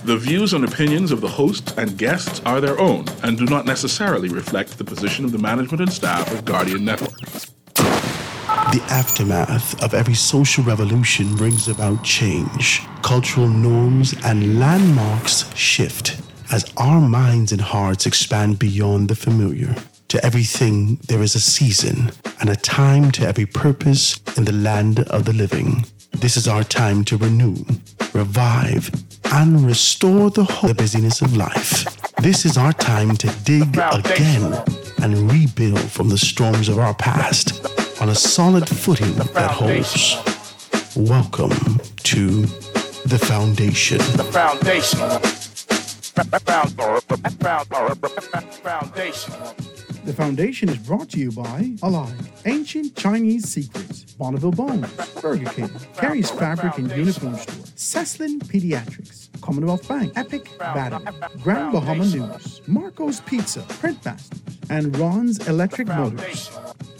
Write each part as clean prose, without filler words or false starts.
The views and opinions of the hosts and guests are their own and do not necessarily reflect the position of the management and staff of Guardian Network. The aftermath of every social revolution brings about change. Cultural norms and landmarks shift as our minds and hearts expand beyond the familiar. To everything, there is a season and a time to every purpose in the land of the living. This is our time to renew, revive, and restore the whole busyness of life. This is our time to dig again and rebuild from the storms of our past on a solid footing that holds. Welcome to The Foundation. The Foundation. The Foundation is brought to you by Alive, Ancient Chinese Secrets, Bonneville Bones, Burger King, Carrie's Fabric and Uniform Store, Ceslin Pediatrics, Commonwealth Bank, Epic Battery, Grand Bahama News, Marco's Pizza, Printmasters, and Ron's Electric Motors.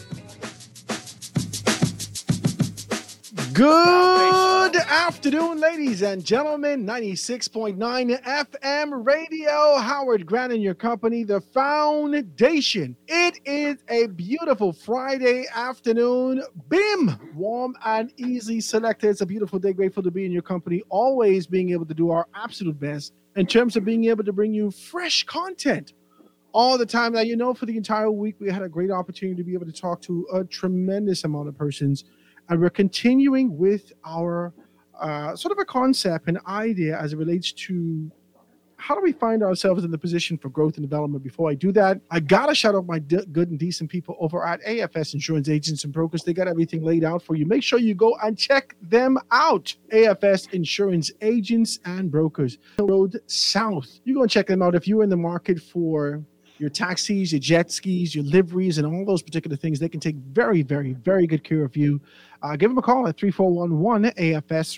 Good afternoon, ladies and gentlemen. 96.9 FM radio. Howard Grant in your company, The Foundation. It is a beautiful Friday afternoon. Bim! Warm and easy selected. It's a beautiful day. Grateful to be in your company. Always being able to do our absolute best in terms of being able to bring you fresh content all the time. Now, you know, for the entire week, we had a great opportunity to be able to talk to a tremendous amount of persons. And we're continuing with our sort of a concept and idea as it relates to how do we find ourselves in the position for growth and development. Before I do that, I got to shout out my good and decent people over at AFS Insurance Agents and Brokers. They got everything laid out for you. Make sure you go and check them out. AFS Insurance Agents and Brokers. Road South. You go and check them out if you're in the market for your taxis, your jet skis, your liveries, and all those particular things. They can take very, very, very good care of you. Give them a call at 3411-AFS,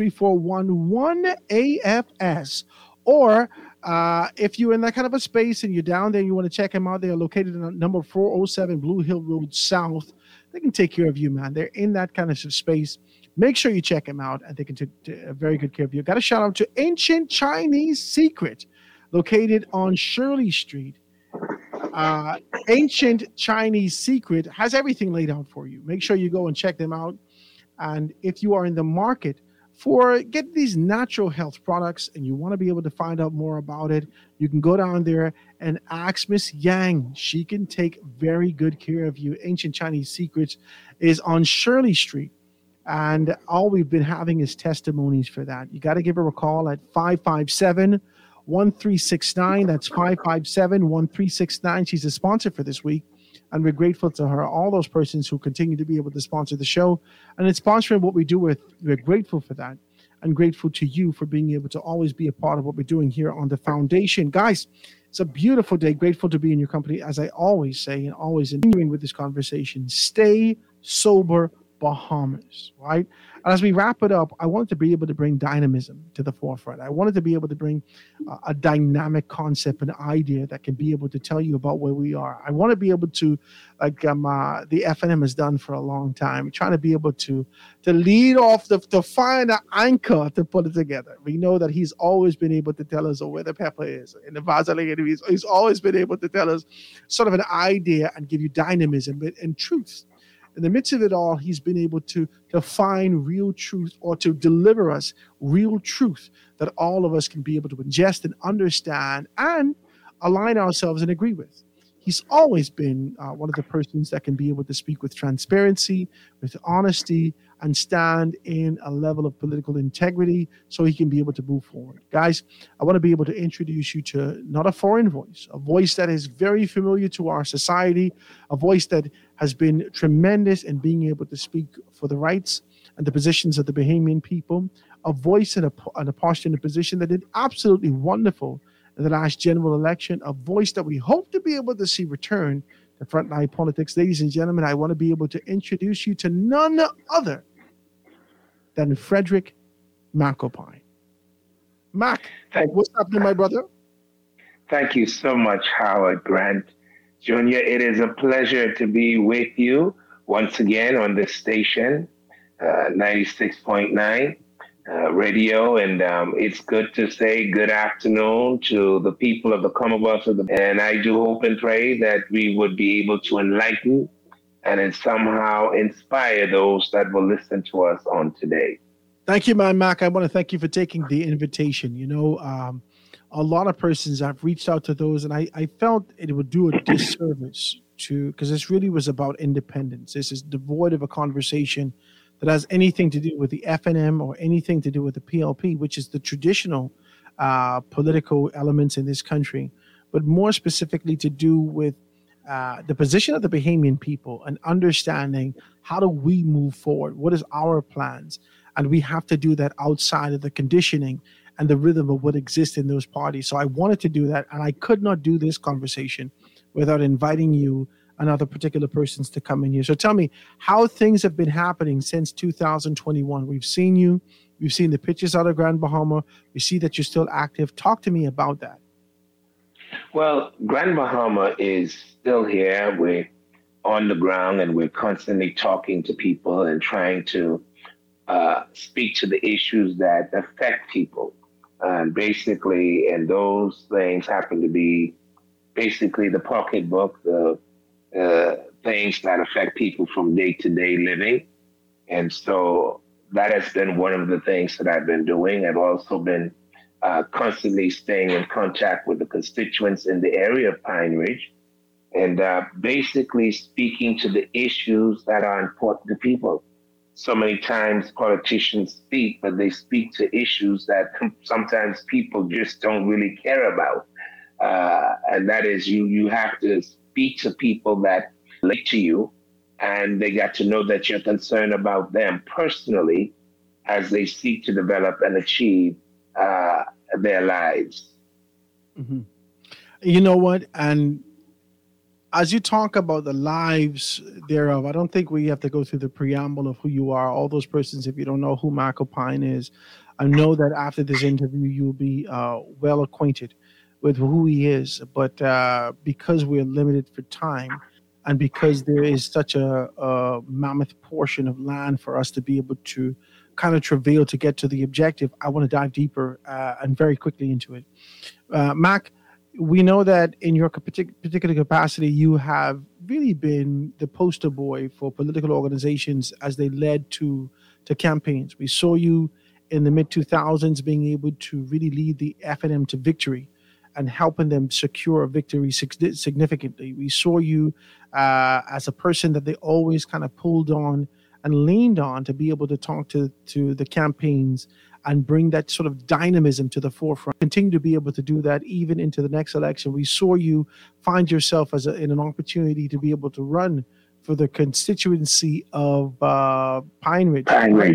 3411-AFS. Or if you're in that kind of a space and you're down there and you want to check them out, they are located on number 407 Blue Hill Road South. They can take care of you, man. They're in that kind of space. Make sure you check them out, and they can take very good care of you. Got a shout out to Ancient Chinese Secret, located on Shirley Street. Ancient Chinese Secret has everything laid out for you. Make sure you go and check them out. And if you are in the market for get these natural health products and you want to be able to find out more about it, you can go down there and ask Miss Yang. She can take very good care of you. Ancient Chinese Secrets is on Shirley Street. And all we've been having is testimonies for that. You got to give her a call at 557-1369. That's 557-1369. She's a sponsor for this week, and we're grateful to her. All those persons who continue to be able to sponsor the show and it's sponsoring what we do with. We're grateful for that, and grateful to you for being able to always be a part of what we're doing here on The Foundation. Guys, it's a beautiful day. Grateful to be in your company, as I always say, and always continuing with this conversation. Stay sober, Bahamas, right? And as we wrap it up, I wanted to be able to bring dynamism to the forefront. I wanted to be able to bring a dynamic concept and idea that can be able to tell you about where we are. I want to be able to, like the FNM has done for a long time, trying to be able to lead off, to find an anchor to put it together. We know that he's always been able to tell us where the pepper is. In the Vaseline, he's always been able to tell us sort of an idea and give you dynamism and truth. In the midst of it all, he's been able to find real truth, or to deliver us real truth that all of us can be able to ingest and understand and align ourselves and agree with. He's always been one of the persons that can be able to speak with transparency, with honesty, and stand in a level of political integrity so he can be able to move forward. Guys, I want to be able to introduce you to not a foreign voice, a voice that is very familiar to our society, a voice that has been tremendous in being able to speak for the rights and the positions of the Bahamian people, a voice and a posture and a position that did absolutely wonderful in the last general election, a voice that we hope to be able to see return to frontline politics. Ladies and gentlemen, I want to be able to introduce you to none other than Frederick McAlpine. Mac, what's happening, my brother? Thank you so much, Howard Grant Jr. It is a pleasure to be with you once again on this station, 96.9. Radio, and it's good to say good afternoon to the people of the Commonwealth and I do hope and pray that we would be able to enlighten and then somehow inspire those that will listen to us on today. Thank you, man, Mac. I want to thank you for taking the invitation. A lot of persons I've reached out to those, and I felt it would do a disservice because this really was about independence. This is devoid of a conversation that has anything to do with the FNM or anything to do with the PLP, which is the traditional political elements in this country, but more specifically to do with the position of the Bahamian people and understanding how do we move forward? What is our plans? And we have to do that outside of the conditioning and the rhythm of what exists in those parties. So I wanted to do that, and I could not do this conversation without inviting you and other particular persons to come in here. So tell me how things have been happening since 2021. We've seen you. We've seen the pictures out of Grand Bahama. We see that you're still active. Talk to me about that. Well, Grand Bahama is still here. We're on the ground, and we're constantly talking to people and trying to speak to the issues that affect people. And basically, and those things happen to be basically the pocketbook, the things that affect people from day-to-day living. And so that has been one of the things that I've been doing. I've also been constantly staying in contact with the constituents in the area of Pine Ridge and basically speaking to the issues that are important to people. So many times politicians speak, but they speak to issues that sometimes people just don't really care about. And that is you have to speak to people that relate to you, and they got to know that you're concerned about them personally as they seek to develop and achieve their lives. Mm-hmm. You know what? And as you talk about the lives thereof, I don't think we have to go through the preamble of who you are. All those persons, if you don't know who Mac O'Pine is, I know that after this interview, you'll be well acquainted with who he is. But because we're limited for time and because there is such a mammoth portion of land for us to be able to kind of travail to get to the objective, I want to dive deeper and very quickly into it. Mac, we know that in your particular capacity, you have really been the poster boy for political organizations as they led to campaigns. We saw you in the mid-2000s being able to really lead the FNM to victory and helping them secure a victory significantly. We saw you as a person that they always kind of pulled on and leaned on to be able to talk to the campaigns and bring that sort of dynamism to the forefront. Continue to be able to do that even into the next election. We saw you find yourself in an opportunity to be able to run for the constituency of Pine Ridge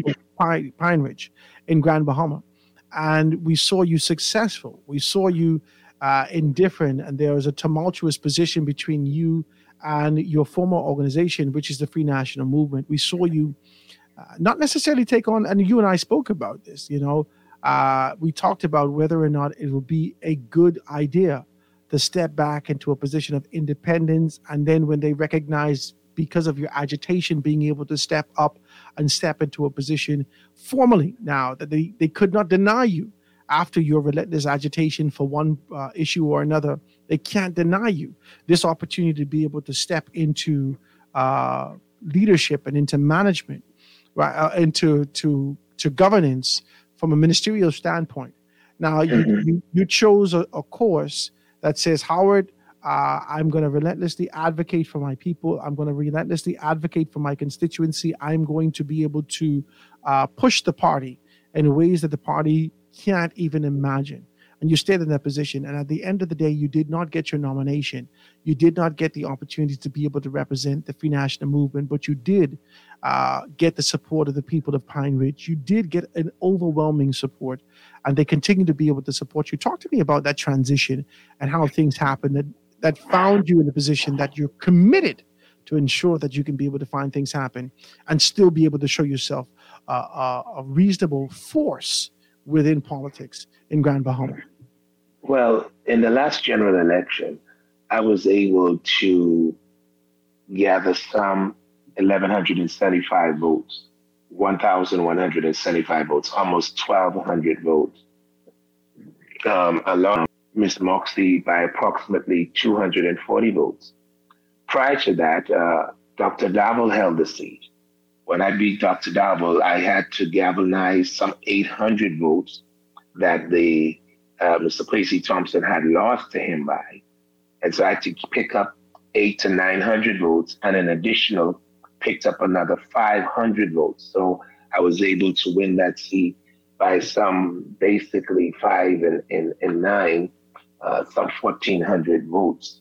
in Grand Bahama. And we saw you successful. We saw you indifferent, and there was a tumultuous position between you and your former organization, which is the Free National Movement. We saw you not necessarily take on, and you and I spoke about this, we talked about whether or not it would be a good idea to step back into a position of independence. And then when they recognize, because of your agitation, being able to step up and step into a position formally now that they could not deny you after your relentless agitation for one issue or another. They can't deny you this opportunity to be able to step into leadership and into management, right, into governance from a ministerial standpoint. Now, you chose a course that says, Howard, I'm going to relentlessly advocate for my people. I'm going to relentlessly advocate for my constituency. I'm going to be able to push the party in ways that the party can't even imagine. And you stayed in that position. And at the end of the day, you did not get your nomination. You did not get the opportunity to be able to represent the Free National Movement, but you did get the support of the people of Pine Ridge. You did get an overwhelming support, and they continue to be able to support you. Talk to me about that transition and how things happened that found you in a position that you're committed to ensure that you can be able to find things happen and still be able to show yourself a reasonable force within politics in Grand Bahama. Well, in the last general election, I was able to gather some 1,175 votes. 1,175 votes, almost 1,200 votes, along Ms. Moxley by approximately 240 votes. Prior to that, Dr. Dowell held the seat. When I beat Dr. Dowell, I had to galvanize some 800 votes that the Mr. Kwesi Thompson had lost to him by. And so I had to pick up 800 to 900 votes, and an additional picked up another 500 votes. So I was able to win that seat by some basically 5 and 9, some 1,400 votes.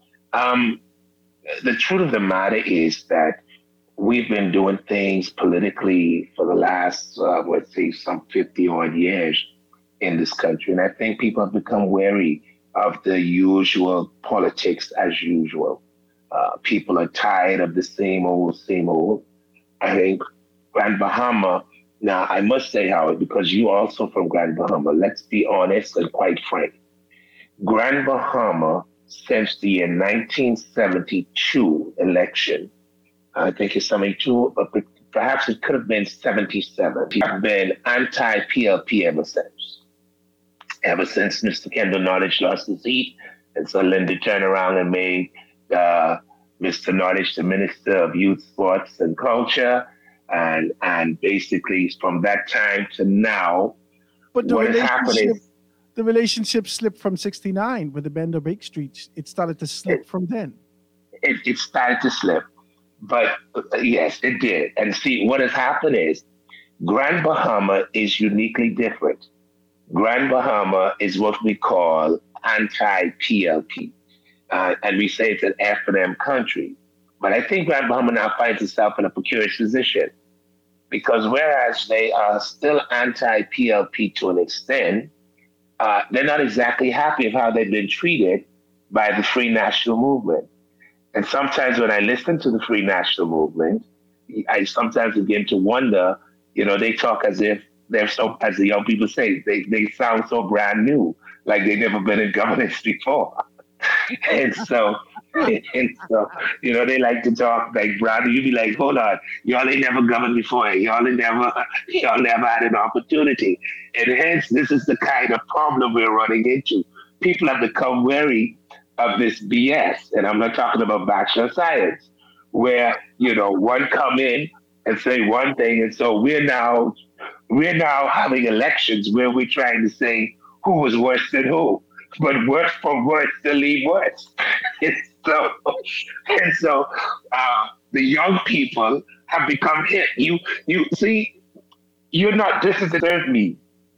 The truth of the matter is that we've been doing things politically for the last, let's say, some 50 odd years in this country. And I think people have become wary of the usual politics as usual. People are tired of the same old, same old. I think Grand Bahama, now I must say, Howard, because you also from Grand Bahama, let's be honest and quite frank. Grand Bahama, since the year 1972 election, I think it's 72, but perhaps it could have been 77, have been anti-PLP ever since. Ever since Mr. Kendall Nottage lost his seat, and so Linda turned around and made Mr. Nottage the Minister of Youth, Sports, and Culture. And basically from that time to now, but what has happened is... The relationship slipped from 69 with the Bender Bake Street. It started to slip from then. It started to slip. But yes, it did. And see, what has happened is Grand Bahama is uniquely different. Grand Bahama is what we call anti-PLP. And we say it's an F&M country. But I think Grand Bahama now finds itself in a precarious position, because whereas they are still anti-PLP to an extent, they're not exactly happy of how they've been treated by the Free National Movement. And sometimes when I listen to the Free National Movement, I sometimes begin to wonder, they talk as if they're so, as the young people say, they sound so brand new, like they've never been in governance before. and so, they like to talk like, brother, you be like, hold on, y'all ain't never governed before. Y'all never had an opportunity. And hence, this is the kind of problem we're running into. People have become wary of this BS. And I'm not talking about Bachelor of Science, where, one come in and say one thing. And so we're now having elections where we're trying to say who was worse than who. But worse from worse to leave worse. and so the young people have become hit. You see, you're not, this is the third me,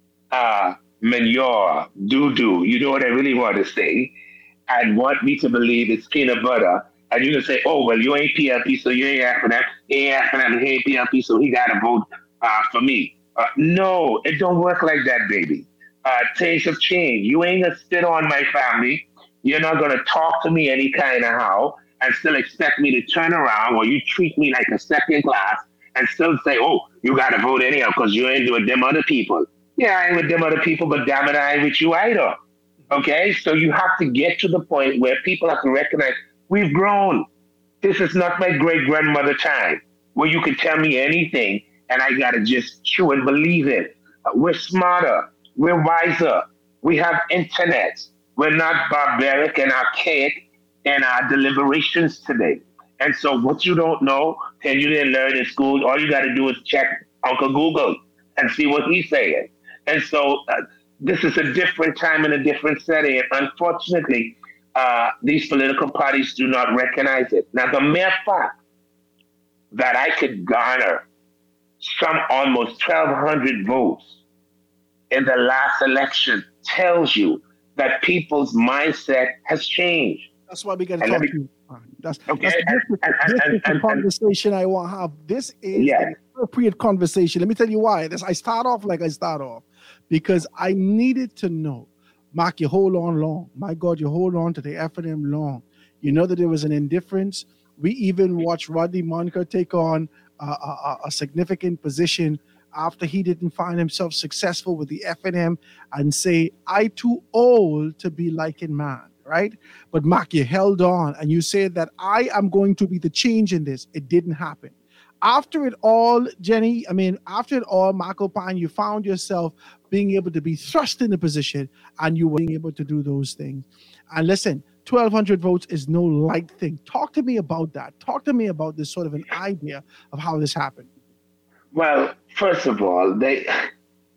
manure, doo-doo. You know what I really want to say? And want me to believe it's peanut butter. And you're going to say, oh, well, you ain't PLP, so you ain't after that. He ain't after that, and he ain't PLP, so he got to vote for me. No, it don't work like that, baby. Things have changed. You ain't gonna sit on my family. You're not gonna talk to me any kind of how and still expect me to turn around, or you treat me like a second class and still say, oh, you gotta vote anyhow because you ain't with them other people. Yeah, I ain't with them other people, but damn it, I ain't with you either. Okay? So you have to get to the point where people have to recognize we've grown. This is not my great-grandmother time where you can tell me anything and I gotta just chew and believe it. We're smarter. We're wiser. We have internet. We're not barbaric and archaic in our deliberations today. And so what you don't know and you didn't learn in school, all you got to do is check Uncle Google and see what he's saying. And so this is a different time and a different setting. And unfortunately, these political parties do not recognize it. Now, the mere fact that I could garner some almost 1,200 votes in the last election tells you that people's mindset has changed. That's why we got to talk to you. That's the conversation I want to have. This is an appropriate conversation. Let me tell you why. I start off like I start off because I needed to know. Mark, you hold on long. My God, you hold on to the F&M long. You know that there was an indifference. We even watched Rodney Monica take on a significant position after he didn't find himself successful with the F&M and say, I too old to be liking man, right? But Mark, you held on and you said that I am going to be the change in this. It didn't happen. After it all, Jenny, after it all, Michael Pine, you found yourself being able to be thrust in the position and you were being able to do those things. And listen, 1,200 votes is no light thing. Talk to me about that. Talk to me about this sort of an idea of how this happened. Well, first of all, I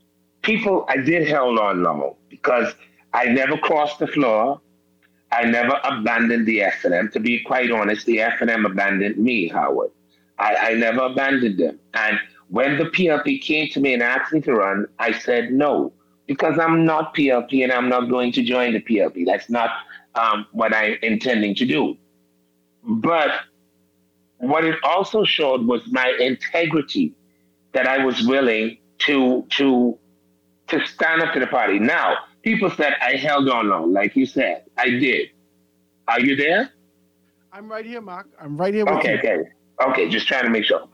did hold on long because I never crossed the floor. I never abandoned the FNM. To be quite honest, the FNM abandoned me, Howard. I never abandoned them. And when the PLP came to me and asked me to run, I said no, because I'm not PLP and I'm not going to join the PLP. That's not what I'm intending to do. But what it also showed was my integrity, that I was willing to stand up to the party. Now, people said I held on long, like you said. I did. Are you there? I'm right here, Mark. I'm right here with you. Okay, just trying to make sure.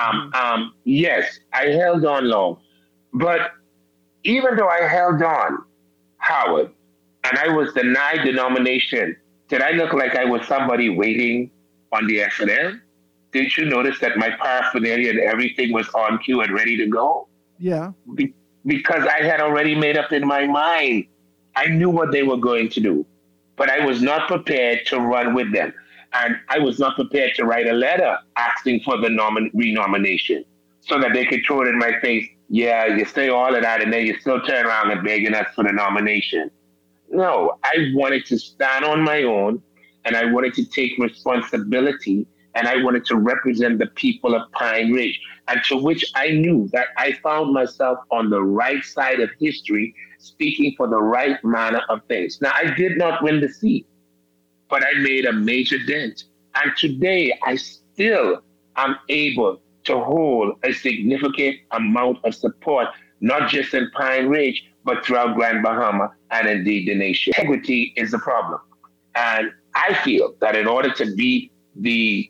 Yes, I held on long. But even though I held on, Howard, and I was denied the nomination, did I look like I was somebody waiting on the FNM? Did you notice that my paraphernalia and everything was on cue and ready to go? Yeah. Because I had already made up in my mind. I knew what they were going to do, but I was not prepared to run with them. And I was not prepared to write a letter asking for the renomination so that they could throw it in my face. Yeah, you say all of that and then you still turn around and begging us for the nomination. No, I wanted to stand on my own and I wanted to take responsibility and I wanted to represent the people of Pine Ridge, and to which I knew that I found myself on the right side of history, speaking for the right manner of things. Now, I did not win the seat, but I made a major dent. And today, I still am able to hold a significant amount of support, not just in Pine Ridge, but throughout Grand Bahama and indeed the nation. Integrity is the problem. And I feel that in order to beat the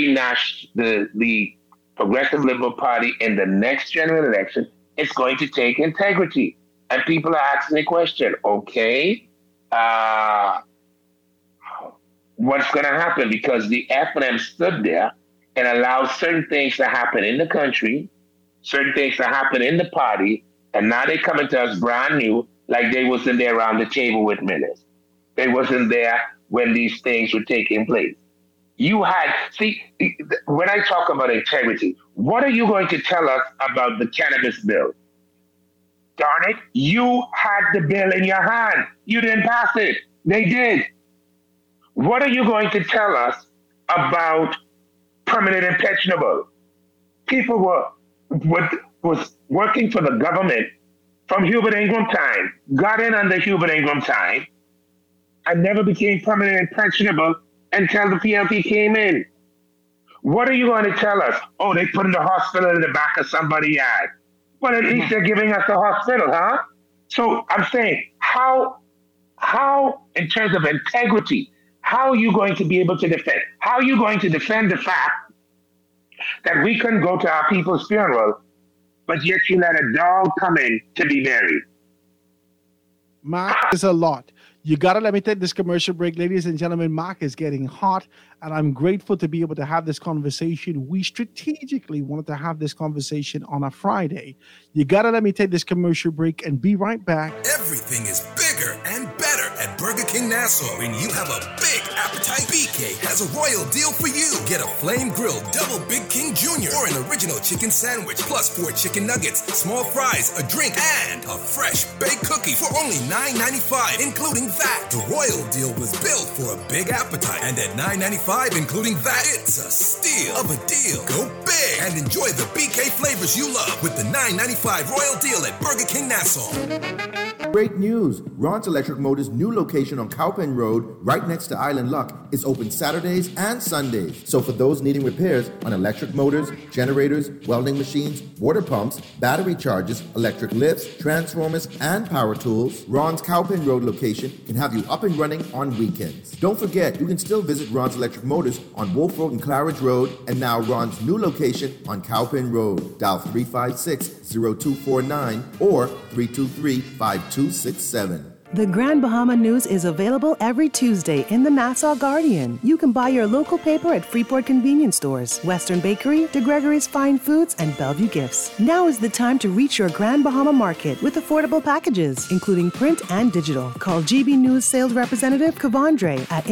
the Progressive Liberal Party in the next general election, it's going to take integrity. And people are asking the question, okay, what's going to happen? Because the FNM stood there and allowed certain things to happen in the country, certain things to happen in the party, and now they're coming to us brand new, like they wasn't there around the table with minutes. They wasn't there when these things were taking place. When I talk about integrity, what are you going to tell us about the cannabis bill? Darn it, you had the bill in your hand. You didn't pass it. They did. What are you going to tell us about permanent and pensionable? People was working for the government from Hubert Ingram time, got in under Hubert Ingram time, and never became permanent and pensionable until the PLP came in. What are you going to tell us? Oh, they put in the hospital in the back of somebody's yard. Well, at least they're giving us a hospital, huh? So I'm saying, how, in terms of integrity, how are you going to be able to defend? How are you going to defend the fact that we couldn't go to our people's funeral, but yet you let a dog come in to be buried? Mark, there's a lot. You got to let me take this commercial break. Ladies and gentlemen, Mark is getting hot, and I'm grateful to be able to have this conversation. We strategically wanted to have this conversation on a Friday. You got to let me take this commercial break and be right back. Everything is bigger and better at Burger King Nassau. When you have a big appetite, BK has a royal deal for you. Get a flame grilled double Big King Jr. or an original chicken sandwich, plus 4 chicken nuggets, small fries, a drink, and a fresh baked cookie for only $9.95, including VAT. The royal deal was built for a big appetite, and at $9.95, including VAT, it's a steal of a deal. Go big and enjoy the BK flavors you love with the $9.95 royal deal at Burger King Nassau. Great news! Ron's Electric Motors' new location on Cowpen Road, right next to Island Luck, is open Saturdays and Sundays. So for those needing repairs on electric motors, generators, welding machines, water pumps, battery chargers, electric lifts, transformers, and power tools, Ron's Cowpen Road location can have you up and running on weekends. Don't forget, you can still visit Ron's Electric Motors on Wolf Road and Claridge Road, and now Ron's new location on Cowpen Road. Dial 356-0249 or 323-5267. The Grand Bahama News is available every Tuesday in the Nassau Guardian. You can buy your local paper at Freeport convenience stores, Western Bakery, De Gregory's Fine Foods, and Bellevue Gifts. Now is the time to reach your Grand Bahama market with affordable packages, including print and digital. Call GB News sales representative Kavandre at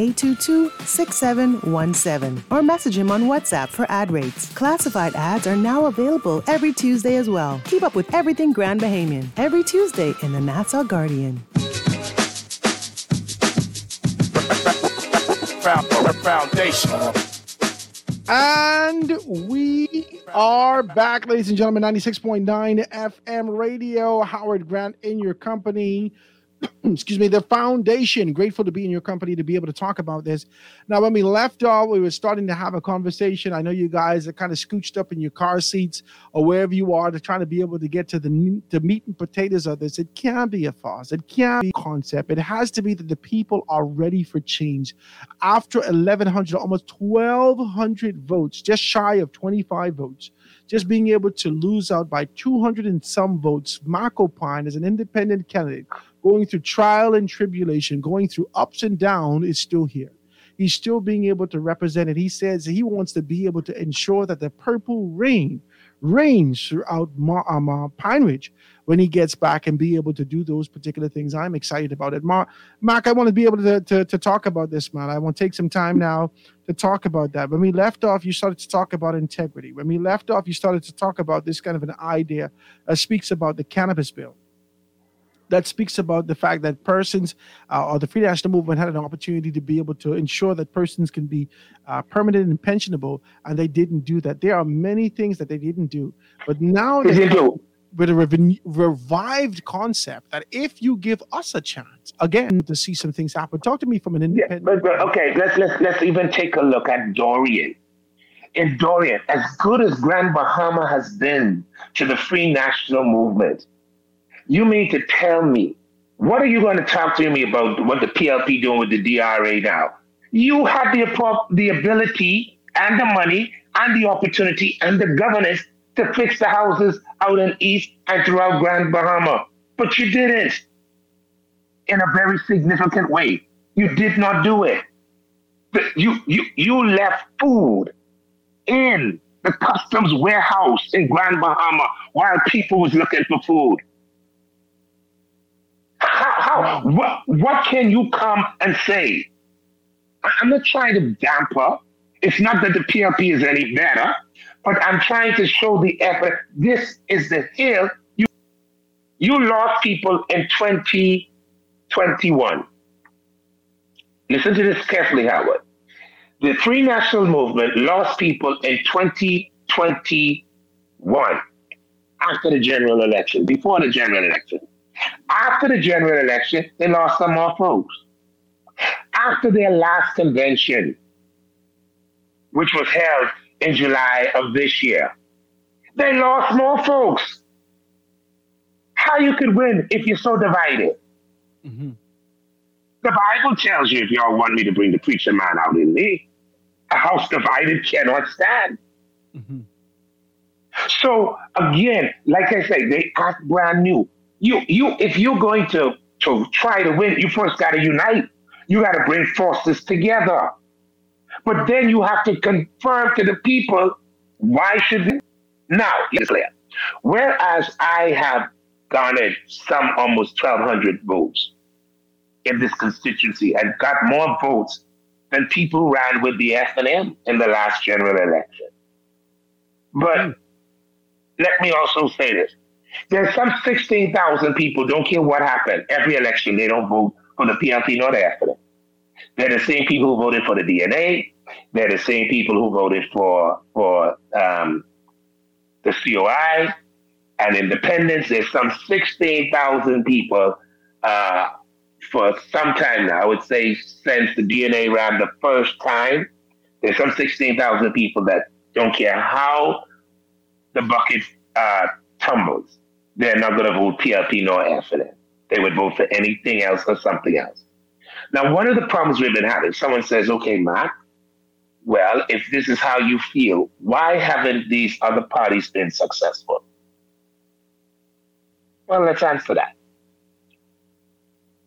822-6717 or message him on WhatsApp for ad rates. Classified ads are now available every Tuesday as well. Keep up with everything Grand Bahamian every Tuesday in the Nassau Guardian. Foundation. And we are back, ladies and gentlemen. 96.9 FM radio. Howard Grant in your company. Excuse me, the foundation. Grateful to be in your company to be able to talk about this. Now, when we left off, we were starting to have a conversation. I know you guys are kind of scooched up in your car seats or wherever you are to try to be able to get to the meat and potatoes of this. It can't be a farce. It can't be a concept. It has to be that the people are ready for change. After 1,100, almost 1,200 votes, just shy of 25 votes, just being able to lose out by 200 and some votes, Mark Opine as an independent candidate, going through trial and tribulation, going through ups and downs, is still here. He's still being able to represent it. He says he wants to be able to ensure that the purple rain reigns throughout Pine Ridge when he gets back and be able to do those particular things. I'm excited about it. Mark, I want to be able to talk about this, man. I want to take some time now to talk about that. When we left off, you started to talk about integrity. When we left off, you started to talk about this kind of an idea that speaks about the cannabis bill. That speaks about the fact that persons or the Free National Movement had an opportunity to be able to ensure that persons can be permanent and pensionable, and they didn't do that. There are many things that they didn't do. But now they do with a revived concept that if you give us a chance, again, to see some things happen. Talk to me from an independent... Yeah, but okay, let's even take a look at Dorian. In Dorian, as good as Grand Bahama has been to the Free National Movement, you mean to tell me, what are you going to talk to me about what the PLP doing with the DRA now? You have the ability and the money and the opportunity and the governance to fix the houses out in East and throughout Grand Bahama. But you didn't in a very significant way. You did not do it. You left food in the customs warehouse in Grand Bahama while people was looking for food. What can you come and say? I'm not trying to damper. It's not that the PLP is any better, but I'm trying to show the effort. This is the hill. You lost people in 2021. Listen to this carefully, Howard. The Free National Movement lost people in 2021 after the general election, before the general election. After the general election, they lost some more folks. After their last convention, which was held in July of this year, they lost more folks. How you could win if you're so divided? Mm-hmm. The Bible tells you, if y'all want me to bring the preacher man out in me, a house divided cannot stand. Mm-hmm. So again, like I say, they act brand new. If you're going to try to win, you first got to unite. You got to bring forces together. But then you have to confirm to the people, why should they? Now, it's clear. Whereas I have garnered some almost 1,200 votes in this constituency and got more votes than people who ran with the F&M in the last general election. But let me also say this. There's some 16,000 people, don't care what happened, every election, they don't vote for the PLP nor the F&M. They're the same people who voted for the DNA. They're the same people who voted for the COI and independence. There's some 16,000 people for some time now. I would say since the DNA ran the first time, there's some 16,000 people that don't care how the bucket tumbles. They're not going to vote PLP nor F&M. They would vote for anything else or something else. Now, one of the problems we've been having, someone says, okay, Mark, well, if this is how you feel, why haven't these other parties been successful? Well, let's answer that.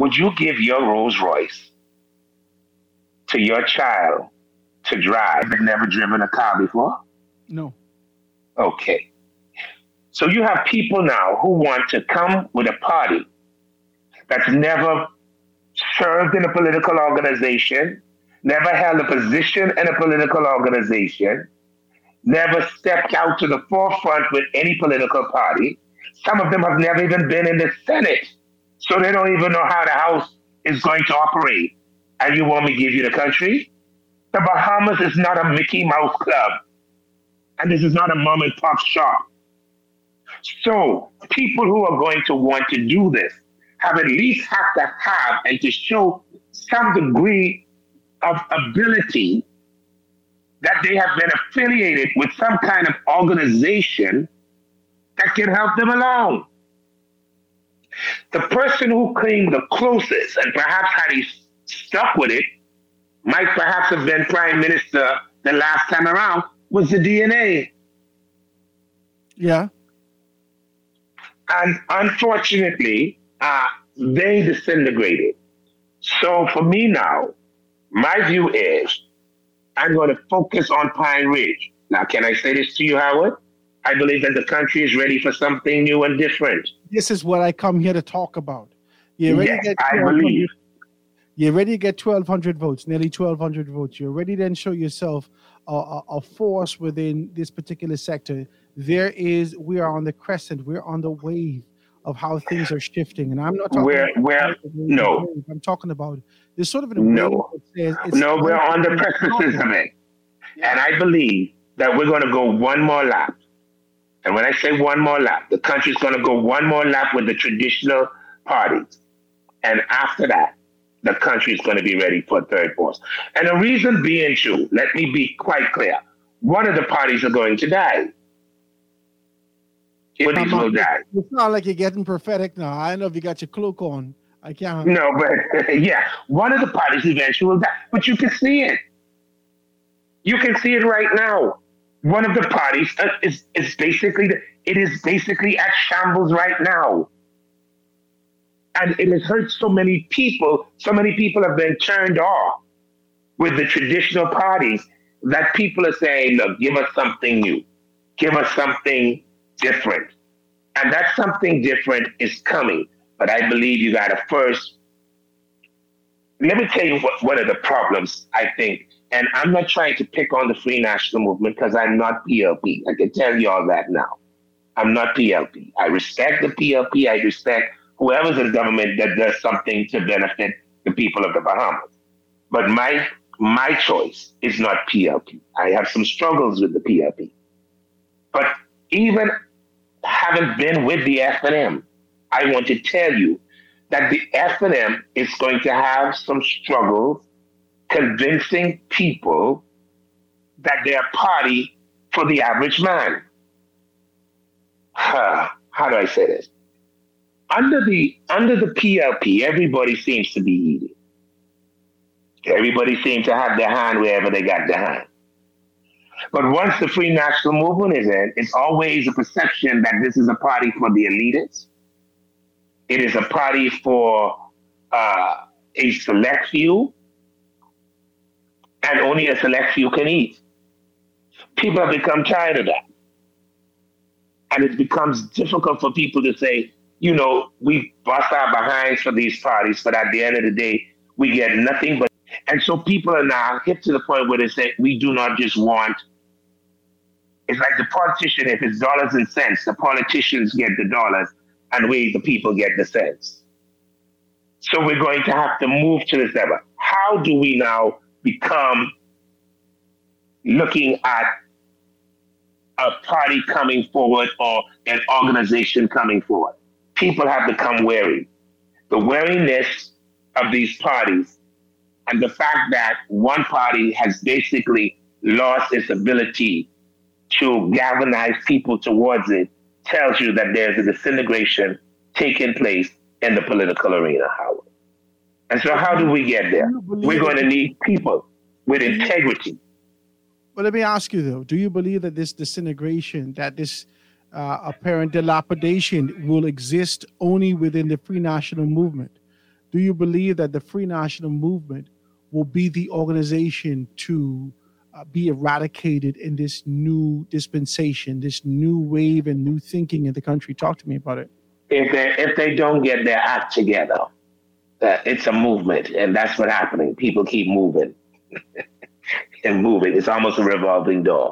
would you give your Rolls Royce to your child to drive that never driven a car before? No. Okay. So you have people now who want to come with a party that's never served in a political organization, never held a position in a political organization, never stepped out to the forefront with any political party. Some of them have never even been in the Senate, so they don't even know how the House is going to operate. And you want me to give you the country? The Bahamas is not a Mickey Mouse club, and this is not a mom and pop shop. So people who are going to want to do this have at least have to have and to show some degree of ability that they have been affiliated with some kind of organization that can help them along. The person who came the closest and perhaps had he stuck with it might perhaps have been prime minister the last time around was the DNA. Yeah. And unfortunately, they disintegrated. So for me now, my view is I'm going to focus on Pine Ridge. Now, can I say this to you, Howard? I believe that the country is ready for something new and different. This is what I come here to talk about. You're ready Yes, to get I believe. You're ready to get 1,200 votes, nearly 1,200 votes. You're ready to then show yourself a force within this particular sector. We are on the crescent. We're on the wave of how things are shifting. And I'm not talking no. I'm talking about there's sort of a No. wave that says No, we're on the precipice of it. And I believe that we're going to go one more lap. And when I say one more lap, the country's going to go one more lap with the traditional parties. And after that, the country is going to be ready for a third force. And the reason being true, let me be quite clear. One of the parties are going to die. Parties will die. It's not like you're getting prophetic now. I don't know if you got your cloak on. I can't. No, but yeah, one of the parties eventually will die. But you can see it. You can see it right now. One of the parties is basically at shambles right now. And it has hurt so many people. So many people have been turned off with the traditional parties that people are saying, look, give us something new. Give us something different. And that something different is coming. But I believe you got to first, let me tell you what one of the problems, I think, and I'm not trying to pick on the Free National Movement because I'm not PLP. I can tell you all that now. I'm not PLP. I respect the PLP. I respect whoever's in government that does something to benefit the people of the Bahamas. But my choice is not PLP. I have some struggles with the PLP. But even having been with the FNM, I want to tell you that the FNM is going to have some struggles convincing people that they're a party for the average man. How do I say this? Under the PLP, everybody seems to be eating. Everybody seems to have their hand wherever they got their hand. But once the Free National Movement is in, it's always a perception that this is a party for the elitists. It is a party for a select few, and only a select few can eat. People have become tired of that. And it becomes difficult for people to say, you know, we bust our behinds for these parties, but at the end of the day, we get nothing but. And so people are now hit to the point where they say, we do not just want. It's like the politician, if it's dollars and cents, the politicians get the dollars and we, the people, get the cents. So we're going to have to move to this level. How do we now become looking at a party coming forward or an organization coming forward? People have become wary. The wariness of these parties and the fact that one party has basically lost its ability to galvanize people towards it tells you that there's a disintegration taking place in the political arena, Howard. And so how do we get there? We're going to need people with integrity. But let me ask you, though, do you believe that this disintegration, that this apparent dilapidation will exist only within the Free National Movement? do you believe that the Free National Movement will be the organization to be eradicated in this new dispensation, this new wave and new thinking in the country? Talk to me about it. If they don't get their act together, it's a movement, and that's what's happening. People keep moving and moving. It's almost a revolving door.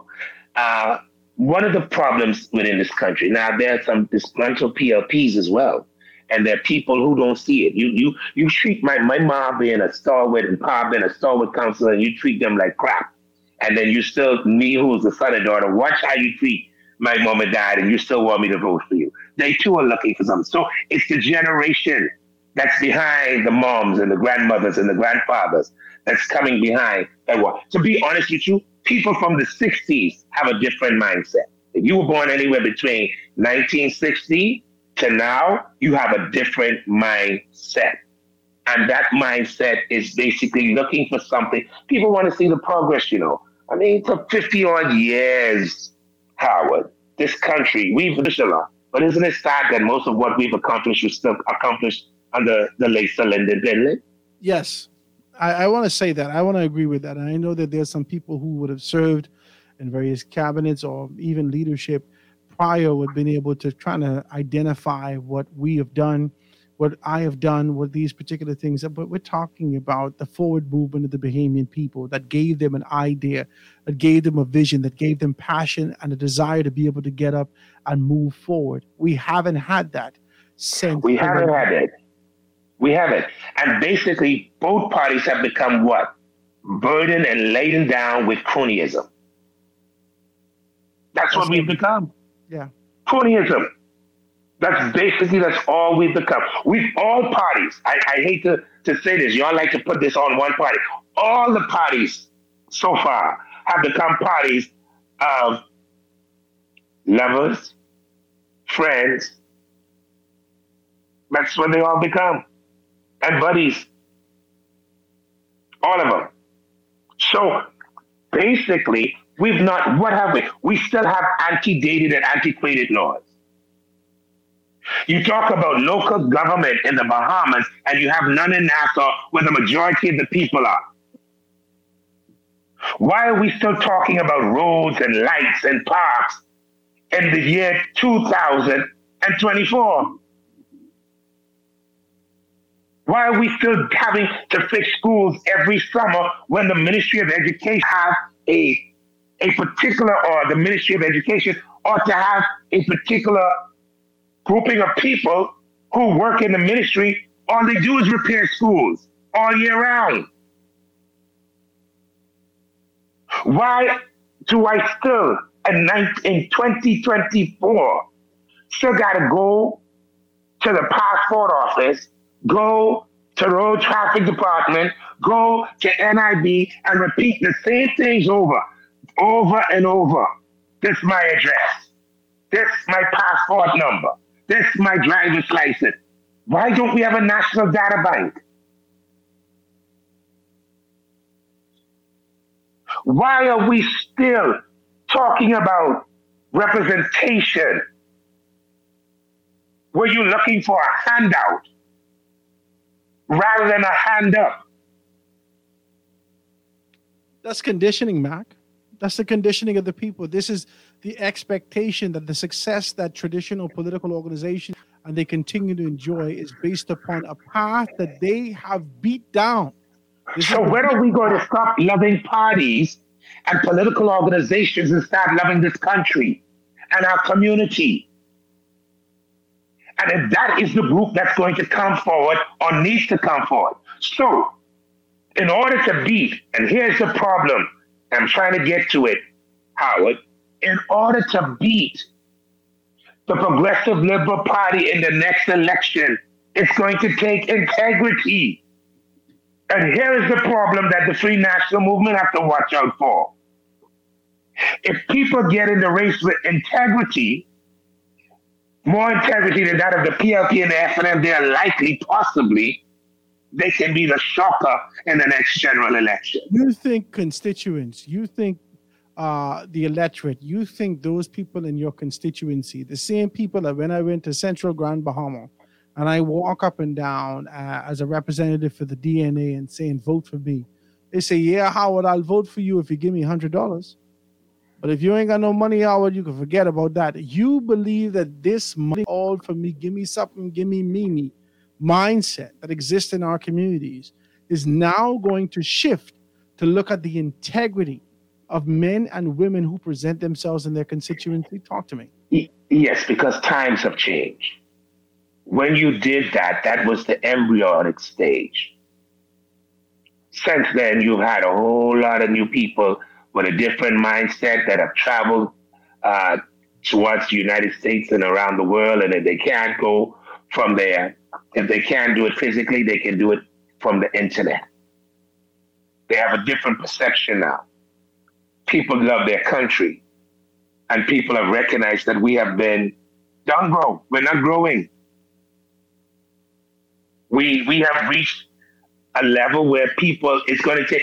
One of the problems within this country, now there are some disgruntled PLPs as well, and there are people who don't see it. You treat my mom being a stalwart and Pa being a stalwart counselor, and you treat them like crap. And then you still, me who's the son and daughter, watch how you treat my mom and dad, and you still want me to vote for you. They too are looking for something. So it's the generation that's behind the moms and the grandmothers and the grandfathers that's coming behind that one. To be honest with you, people from the 60s have a different mindset. If you were born anywhere between 1960 to now, you have a different mindset. And that mindset is basically looking for something. People want to see the progress, you know. I mean, it took 50 odd years, Howard. This country, we've accomplished a lot. But isn't it sad that most of what we've accomplished was still accomplished under the late Sir Lyndon Bentley? Yes, I want to say that. I want to agree with that. And I know that there's some people who would have served in various cabinets or even leadership prior would have been able to try to identify what we have done, what I have done with these particular things. But we're talking about the forward movement of the Bahamian people that gave them an idea, that gave them a vision, that gave them passion and a desire to be able to get up and move forward. We haven't had that since. We haven't had it. We haven't. And basically, both parties have become what? Burdened and laden down with cronyism. That's what we've become. Yeah. Cronyism. That's all we've become. We've all parties. I hate to say this. Y'all like to put this on one party. All the parties so far have become parties of lovers, friends. That's what they all become. And buddies. All of them. So basically, what have we? We still have antidated and antiquated laws. You talk about local government in the Bahamas, and you have none in Nassau where the majority of the people are. Why are we still talking about roads and lights and parks in the year 2024? Why are we still having to fix schools every summer when the Ministry of Education have a particular, or the Ministry of Education ought to have a particular grouping of people who work in the ministry? All they do is repair schools all year round. Why do I still, in 2024, still got to go to the passport office, go to road traffic department, go to NIB and repeat the same things over and over? This is my address. This is my passport number. This is my driver's license. Why don't we have a national data bank? Why are we still talking about representation? Were you looking for a handout rather than a hand up? That's conditioning, Mac. That's the conditioning of the people. This is the expectation that the success that traditional political organizations and they continue to enjoy is based upon a path that they have beat down. So when are we going to stop loving parties and political organizations and start loving this country and our community? And if that is the group that's going to come forward or needs to come forward. So in order to beat, and here's the problem, I'm trying to get to it, Howard. In order to beat the Progressive Liberal Party in the next election, it's going to take integrity. And here is the problem that the Free National Movement have to watch out for. If people get in the race with integrity, more integrity than that of the PLP and the FNM, they're likely, possibly, they can be the shocker in the next general election. You think constituents, you think the electorate, you think those people in your constituency, the same people that when I went to Central Grand Bahama, and I walk up and down as a representative for the DNA and saying, vote for me, they say, yeah, Howard, I'll vote for you if you give me $100. But if you ain't got no money, Howard, you can forget about that. You believe that this money all for me, give me something, give me Mimi mindset that exists in our communities is now going to shift to look at the integrity of men and women who present themselves in their constituency. Talk to me. Yes, because times have changed. When you did that, that was the embryonic stage. Since then, you've had a whole lot of new people with a different mindset that have traveled towards the United States and around the world. And if they can't go from there, if they can't do it physically, they can do it from the internet. They have a different perception now. People love their country. And people have recognized that we have been don't grow. We're not growing. We have reached a level where people, it's going to take,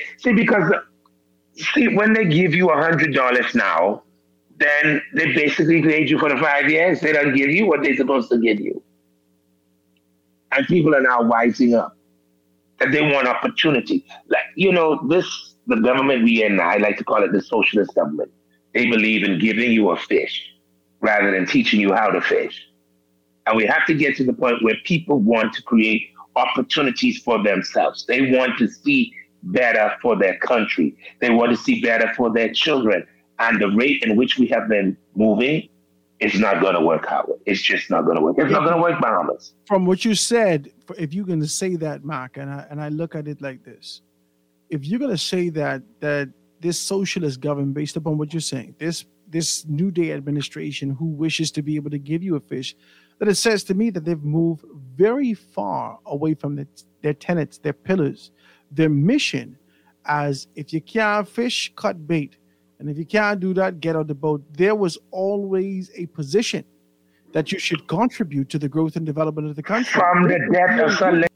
when they give you $100 now, then they basically paid you for the 5 years. They don't give you what they're supposed to give you. And people are now wising up that they want opportunity. Like, the government we in, I like to call it the socialist government. They believe in giving you a fish rather than teaching you how to fish. And we have to get to the point where people want to create opportunities for themselves. They want to see better for their country. They want to see better for their children. And the rate in which we have been moving is not going to work, Howard. It's just not going to work. It's not going to work, Bahamas. From what you said, if you're going to say that, Mark, and I look at it like this, if you're going to say that this socialist government, based upon what you're saying, this New Day administration who wishes to be able to give you a fish, that it says to me that they've moved very far away from their tenets, their pillars, their mission as if you can't fish, cut bait. And if you can't do that, get out the boat. There was always a position that you should contribute to the growth and development of the country. From the death of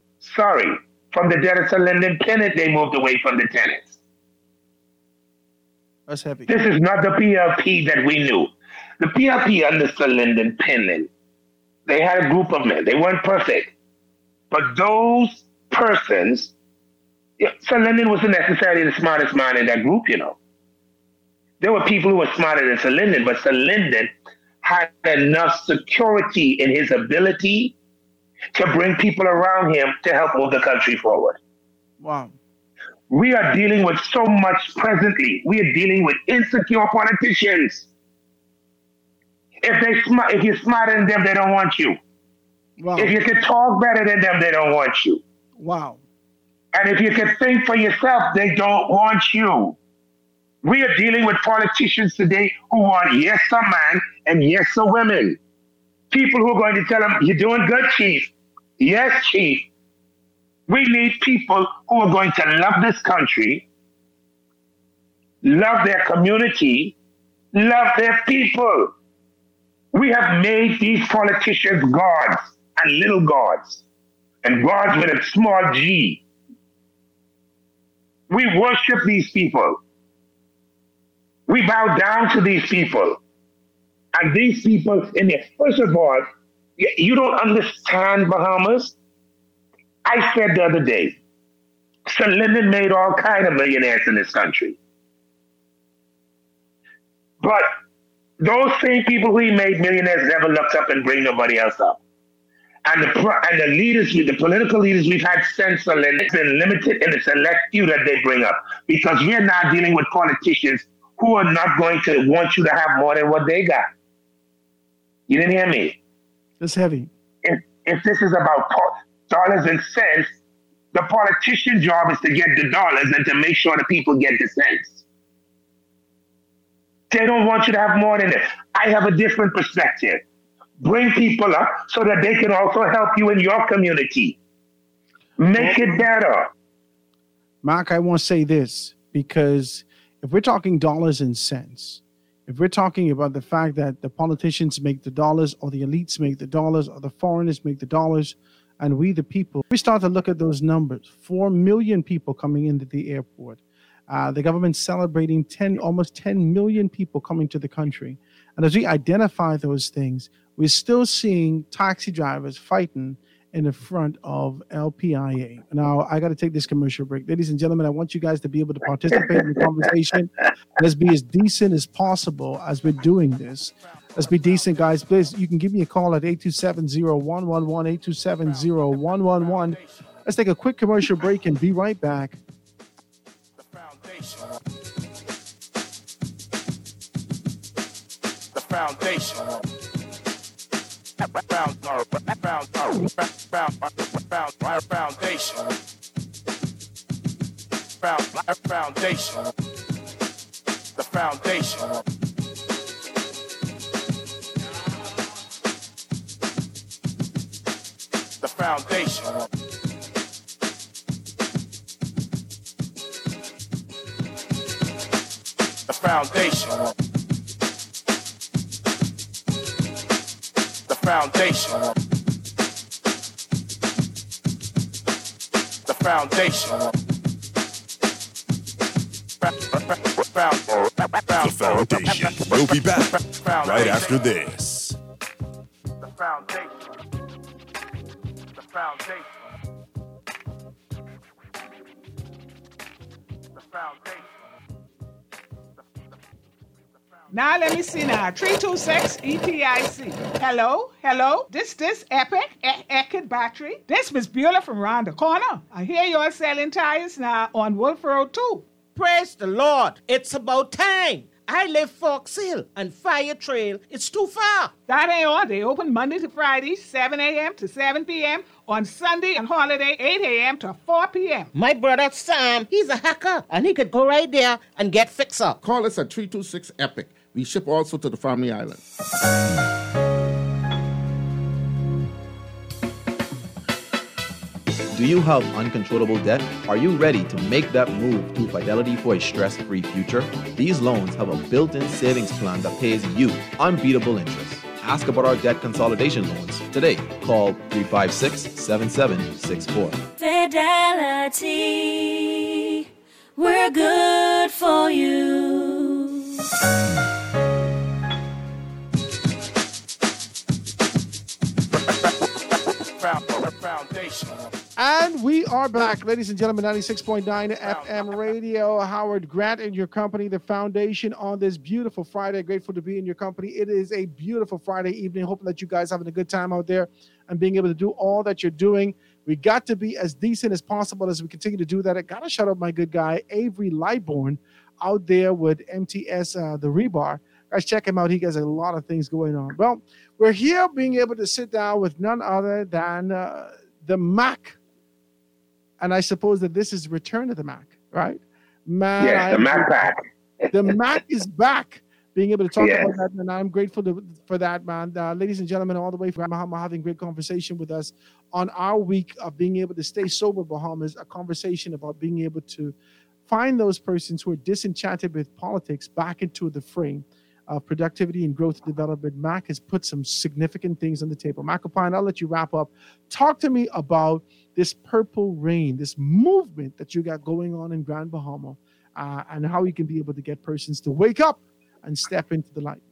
Sir Lyndon Pennant, they moved away from the tenets. That's heavy. This is not the PLP that we knew. The PLP under Sir Lyndon Pennant, they had a group of men. They weren't perfect. But those persons, Sir Lyndon wasn't necessarily the smartest man in that group, There were people who were smarter than Sir Lyndon, but Sir Lyndon had enough security in his ability to bring people around him to help move the country forward. Wow. We are dealing with so much presently. We are dealing with insecure politicians. If you're smarter than them, they don't want you. Wow. If you can talk better than them, they don't want you. Wow. And if you can think for yourself, they don't want you. We are dealing with politicians today who want yes, sir, man, and yes, sir, women. People who are going to tell them, you're doing good, chief. Yes, chief. We need people who are going to love this country, love their community, love their people. We have made these politicians gods and little gods, and gods with a small g. We worship these people. We bow down to these people. And these people in there, first of all, you don't understand, Bahamas. I said the other day, Sir Lyndon made all kinds of millionaires in this country. But those same people who he made millionaires never looked up and bring nobody else up. And the leaders, the political leaders we've had since Sir Lyndon have been limited in the select few that they bring up. Because we're now dealing with politicians who are not going to want you to have more than what they got. You didn't hear me? That's heavy. If this is about dollars and cents, the politician's job is to get the dollars and to make sure the people get the cents. They don't want you to have more than it. I have a different perspective. Bring people up so that they can also help you in your community. Make it better. Mark, I want to say this, because if we're talking dollars and cents, if we're talking about the fact that the politicians make the dollars, or the elites make the dollars, or the foreigners make the dollars, and we the people, we start to look at those numbers. 4 million people coming into the airport. The government celebrating almost 10 million people coming to the country. And as we identify those things, we're still seeing taxi drivers fighting in the front of LPIA. Now, I got to take this commercial break. Ladies and gentlemen, I want you guys to be able to participate in the conversation. Let's be as decent as possible as we're doing this. Let's be decent, guys. Please, you can give me a call at 827-0111, 827-0111. Let's take a quick commercial break and be right back. The foundation. We'll be back right after this. The foundation. The foundation. The foundation. Now let me see now. 326 ETIC. Hello. This Epic battery. This Miss Beulah from round the corner. I hear you're selling tires now on Wolf Road too. Praise the Lord. It's about time. I live Fox Hill and Fire Trail. It's too far. That ain't all. They open Monday to Friday, 7 a.m. to 7 p.m. On Sunday and holiday, 8 a.m. to 4 p.m. My brother Sam, he's a hacker, and he could go right there and get fixed up. Call us at 326 EPIC. We ship also to the Family Island. Do you have uncontrollable debt? Are you ready to make that move to Fidelity for a stress-free future? These loans have a built-in savings plan that pays you unbeatable interest. Ask about our debt consolidation loans today. Call 356-7764. Fidelity, we're good for you. Foundation. And we are back, ladies and gentlemen, 96.9 FM radio. Howard Grant and your company, the foundation, on this beautiful Friday. Grateful to be in your company. It is a beautiful Friday evening. Hoping that you guys having a good time out there and being able to do all that you're doing. We got to be as decent as possible as we continue to do that. I got to shout out my good guy, Avery Liborn, out there with MTS, the Rebar. Guys, check him out. He has a lot of things going on. Well, we're here being able to sit down with none other than the Mac. And I suppose that this is Return to the Mac, right? Man, yes, the Mac back. The Mac is back. Being able to talk about that, and I'm grateful for that, man. Ladies and gentlemen, all the way from Bahama, having great conversation with us on our week of being able to stay sober, Bahamas, a conversation about being able to find those persons who are disenchanted with politics back into the frame of productivity and growth development. Mac has put some significant things on the table. Mac Opine, I'll let you wrap up. Talk to me about this purple rain, this movement that you got going on in Grand Bahama, and how you can be able to get persons to wake up and step into the light.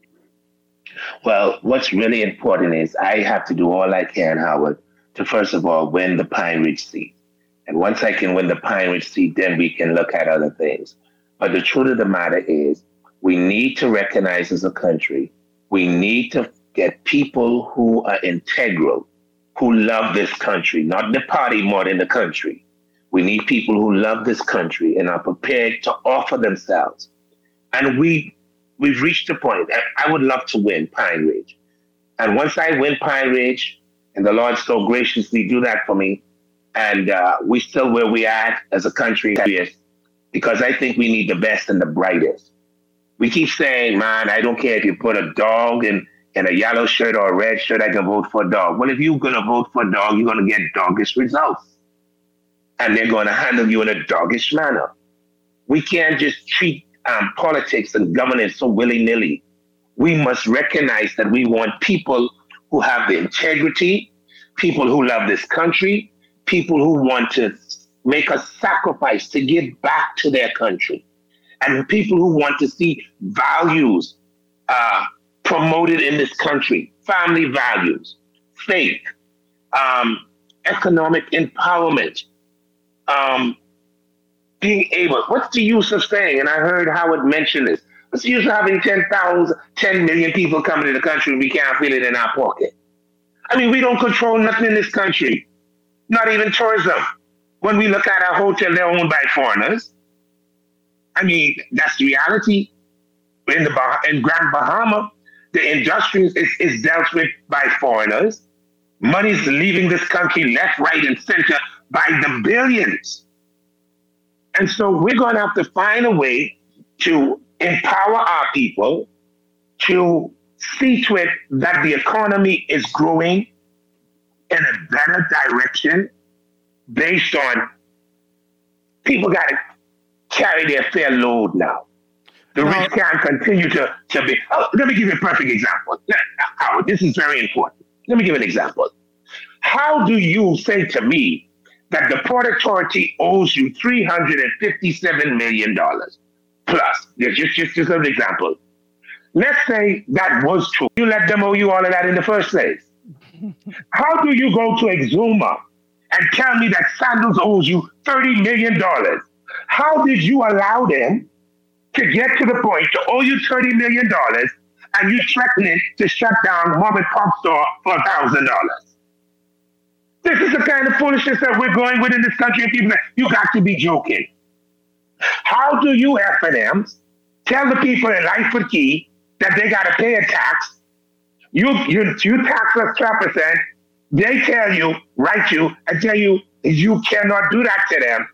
Well, what's really important is I have to do all I can, Howard, to first of all win the Pine Ridge seat. And once I can win the Pine Ridge seat, then we can look at other things. But the truth of the matter is we need to recognize as a country, we need to get people who are integral, who love this country, not the party more than the country. We need people who love this country and are prepared to offer themselves. And we've reached a point. I would love to win Pine Ridge. And once I win Pine Ridge, and the Lord so graciously do that for me, and we still where we are as a country, because I think we need the best and the brightest. We keep saying, man, I don't care if you put a dog in a yellow shirt or a red shirt, I can vote for a dog. Well, if you're going to vote for a dog, you're going to get doggish results. And they're going to handle you in a doggish manner. We can't just treat politics and governance so willy-nilly. We must recognize that we want people who have the integrity, people who love this country, people who want to make a sacrifice to give back to their country, and people who want to see values promoted in this country, family values, faith, economic empowerment. Being able, what's the use of saying, and I heard Howard mention this, what's the use of having 10 million people coming to the country and we can't feel it in our pocket? I mean, we don't control nothing in this country, not even tourism. When we look at our hotel, they're owned by foreigners. I mean, that's the reality. In Grand Bahama, the industry is dealt with by foreigners. Money's leaving this country left, right, and center by the billions. And so we're going to have to find a way to empower our people, to see to it that the economy is growing in a better direction based on people got to carry their fair load now. The rich can't continue to be. Oh, let me give you a perfect example. Howard, this is very important. Let me give an example. How do you say to me that the Port Authority owes you $357 million plus? Just an example. Let's say that was true. You let them owe you all of that in the first place. How do you go to Exuma and tell me that Sandals owes you $30 million? How did you allow them to get to the point to owe you $30 million and you threatening to shut down mom and pop store for $1,000? This is the kind of foolishness that we're going with in this country, and people say, you got to be joking. How do you F&Ms tell the people in Lightfoot Key that they got to pay a tax? You tax us 12%. They tell you, write you, and tell you cannot do that to them,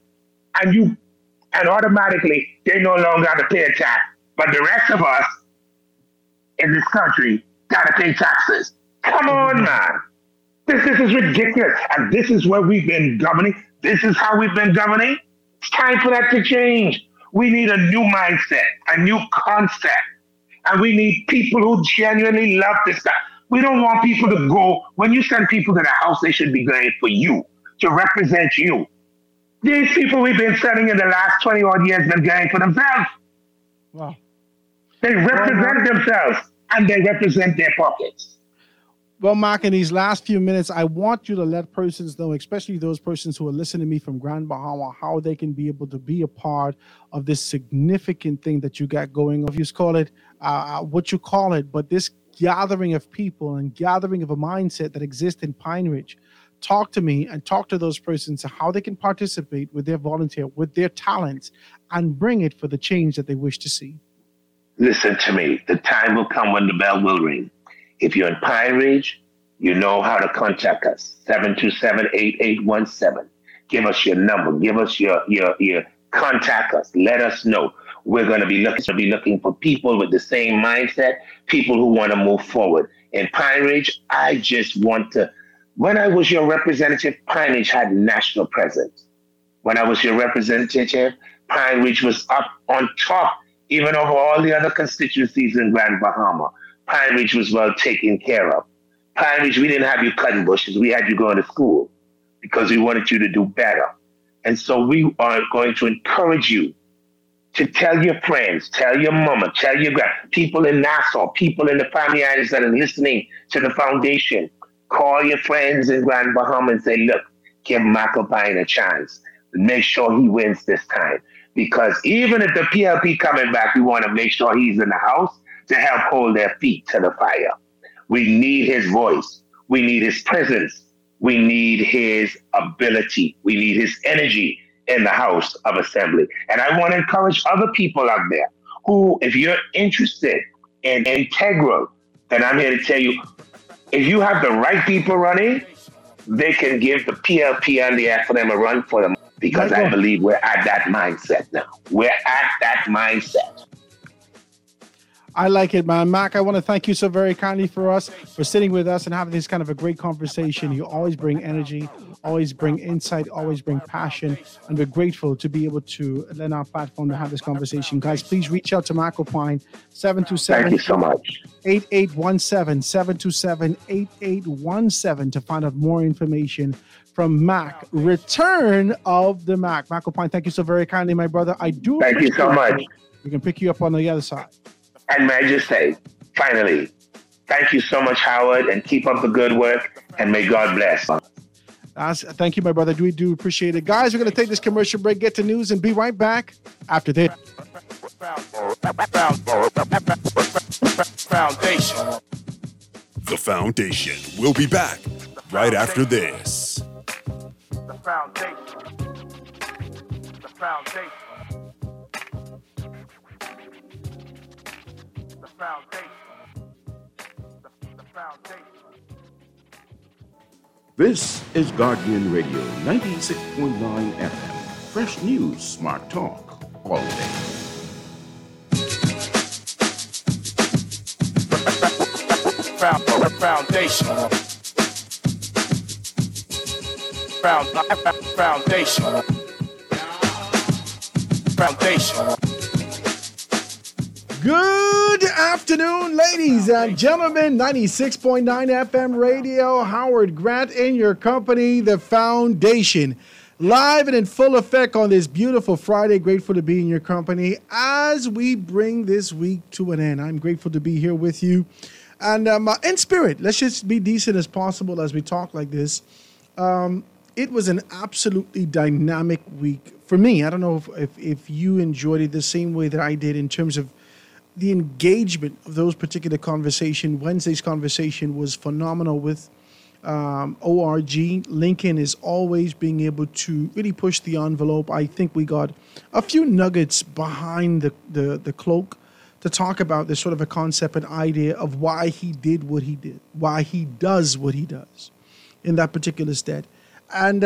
and automatically they no longer have to pay a tax. But the rest of us in this country got to pay taxes. Come on, man. This is ridiculous. And this is where we've been governing. This is how we've been governing. It's time for that to change. We need a new mindset, a new concept. And we need people who genuinely love this stuff. We don't want people to go, when you send people to the house, they should be going for you, to represent you. These people we've been sending in the last 20 odd years been going for themselves. Wow. They represent themselves and they represent their pockets. Well, Mark, in these last few minutes, I want you to let persons know, especially those persons who are listening to me from Grand Bahama, how they can be able to be a part of this significant thing that you got going. If you call it what you call it, but this gathering of people and gathering of a mindset that exists in Pine Ridge. Talk to me and talk to those persons how they can participate with their volunteer, with their talents, and bring it for the change that they wish to see. Listen to me. The time will come when the bell will ring. If you're in Pine Ridge, you know how to contact us. 727-8817. Give us your number. Give us your contact us. Let us know. We're going to be looking for people with the same mindset, people who want to move forward. In Pine Ridge, I just want to. When I was your representative, Pine Ridge had national presence. When I was your representative, Pine Ridge was up on top, even over all the other constituencies in Grand Bahama. Pine Ridge was well taken care of. Pine Ridge, we didn't have you cutting bushes. We had you going to school because we wanted you to do better. And so we are going to encourage you to tell your friends, tell your mama, tell your people in Nassau, people in the family islands that are listening to the foundation. Call your friends in Grand Bahama and say, look, give McAlpine a chance. Make sure he wins this time. Because even if the PLP coming back, we want to make sure he's in the house to help hold their feet to the fire. We need his voice. We need his presence. We need his ability. We need his energy in the House of Assembly. And I want to encourage other people out there who, if you're interested in integral, then I'm here to tell you, if you have the right people running, they can give the PLP and the FNM a run for them, because I believe we're at that mindset now. We're at that mindset. I like it, man. Mac, I want to thank you so very kindly for sitting with us and having this kind of a great conversation. You always bring energy, always bring insight, always bring passion, and we're grateful to be able to lend our platform to have this conversation. Guys, please reach out to McAlpine, 727 Thank you so much. 8817, 727-8817 to find out more information from Mac. Return of the Mac. McAlpine, thank you so very kindly, my brother. I do. Thank you so much. We can pick you up on the other side. And may I just say, finally, thank you so much, Howard, and keep up the good work, and may God bless. Thank you, my brother. We do appreciate it. Guys, we're going to take this commercial break, get to news, and be right back after this. Foundation. The Foundation. We'll be back right after this. The foundation. The foundation. The foundation. The foundation. This is Guardian Radio 96.9 FM. Fresh news, smart talk, all day. Foundation. Foundation. Foundation. Good afternoon, ladies and gentlemen. 96.9 FM radio. Howard Grant in your company, The Foundation. Live and in full effect on this beautiful Friday. Grateful to be in your company as we bring this week to an end. I'm grateful to be here with you. And in spirit, let's just be decent as possible as we talk like this. It was an absolutely dynamic week for me. I don't know if you enjoyed it the same way that I did in terms of the engagement of those particular conversations. Wednesday's conversation was phenomenal with ORG. Lincoln is always being able to really push the envelope. I think we got a few nuggets behind the cloak to talk about this sort of a concept and idea of why he did what he did, why he does what he does in that particular stead. And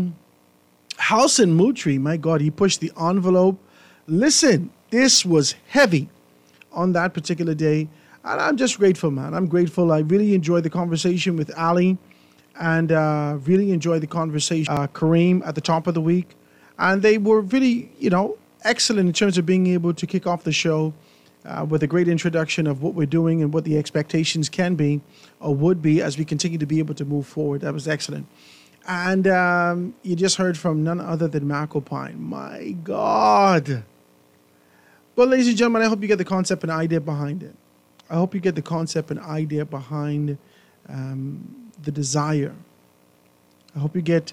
Housen Moutri, my God, he pushed the envelope. Listen, this was heavy on that particular day. And I'm just grateful, man. I'm grateful. I really enjoyed the conversation with Ali and really enjoyed the conversation Kareem at the top of the week. And they were really, excellent in terms of being able to kick off the show with a great introduction of what we're doing and what the expectations can be or would be as we continue to be able to move forward. That was excellent. And you just heard from none other than Marco Pine. My God. Well, ladies and gentlemen, I hope you get the concept and idea behind it. I hope you get the concept and idea behind the desire. I hope you get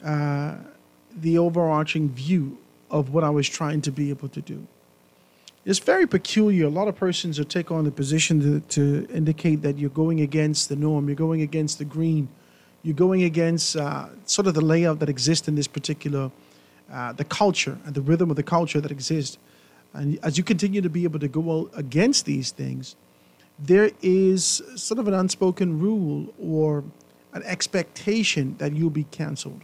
the overarching view of what I was trying to be able to do. It's very peculiar. A lot of persons will take on the position to indicate that you're going against the norm, you're going against the green, you're going against sort of the layout that exists in this particular, the culture and the rhythm of the culture that exists. And as you continue to be able to go against these things, there is sort of an unspoken rule or an expectation that you'll be canceled.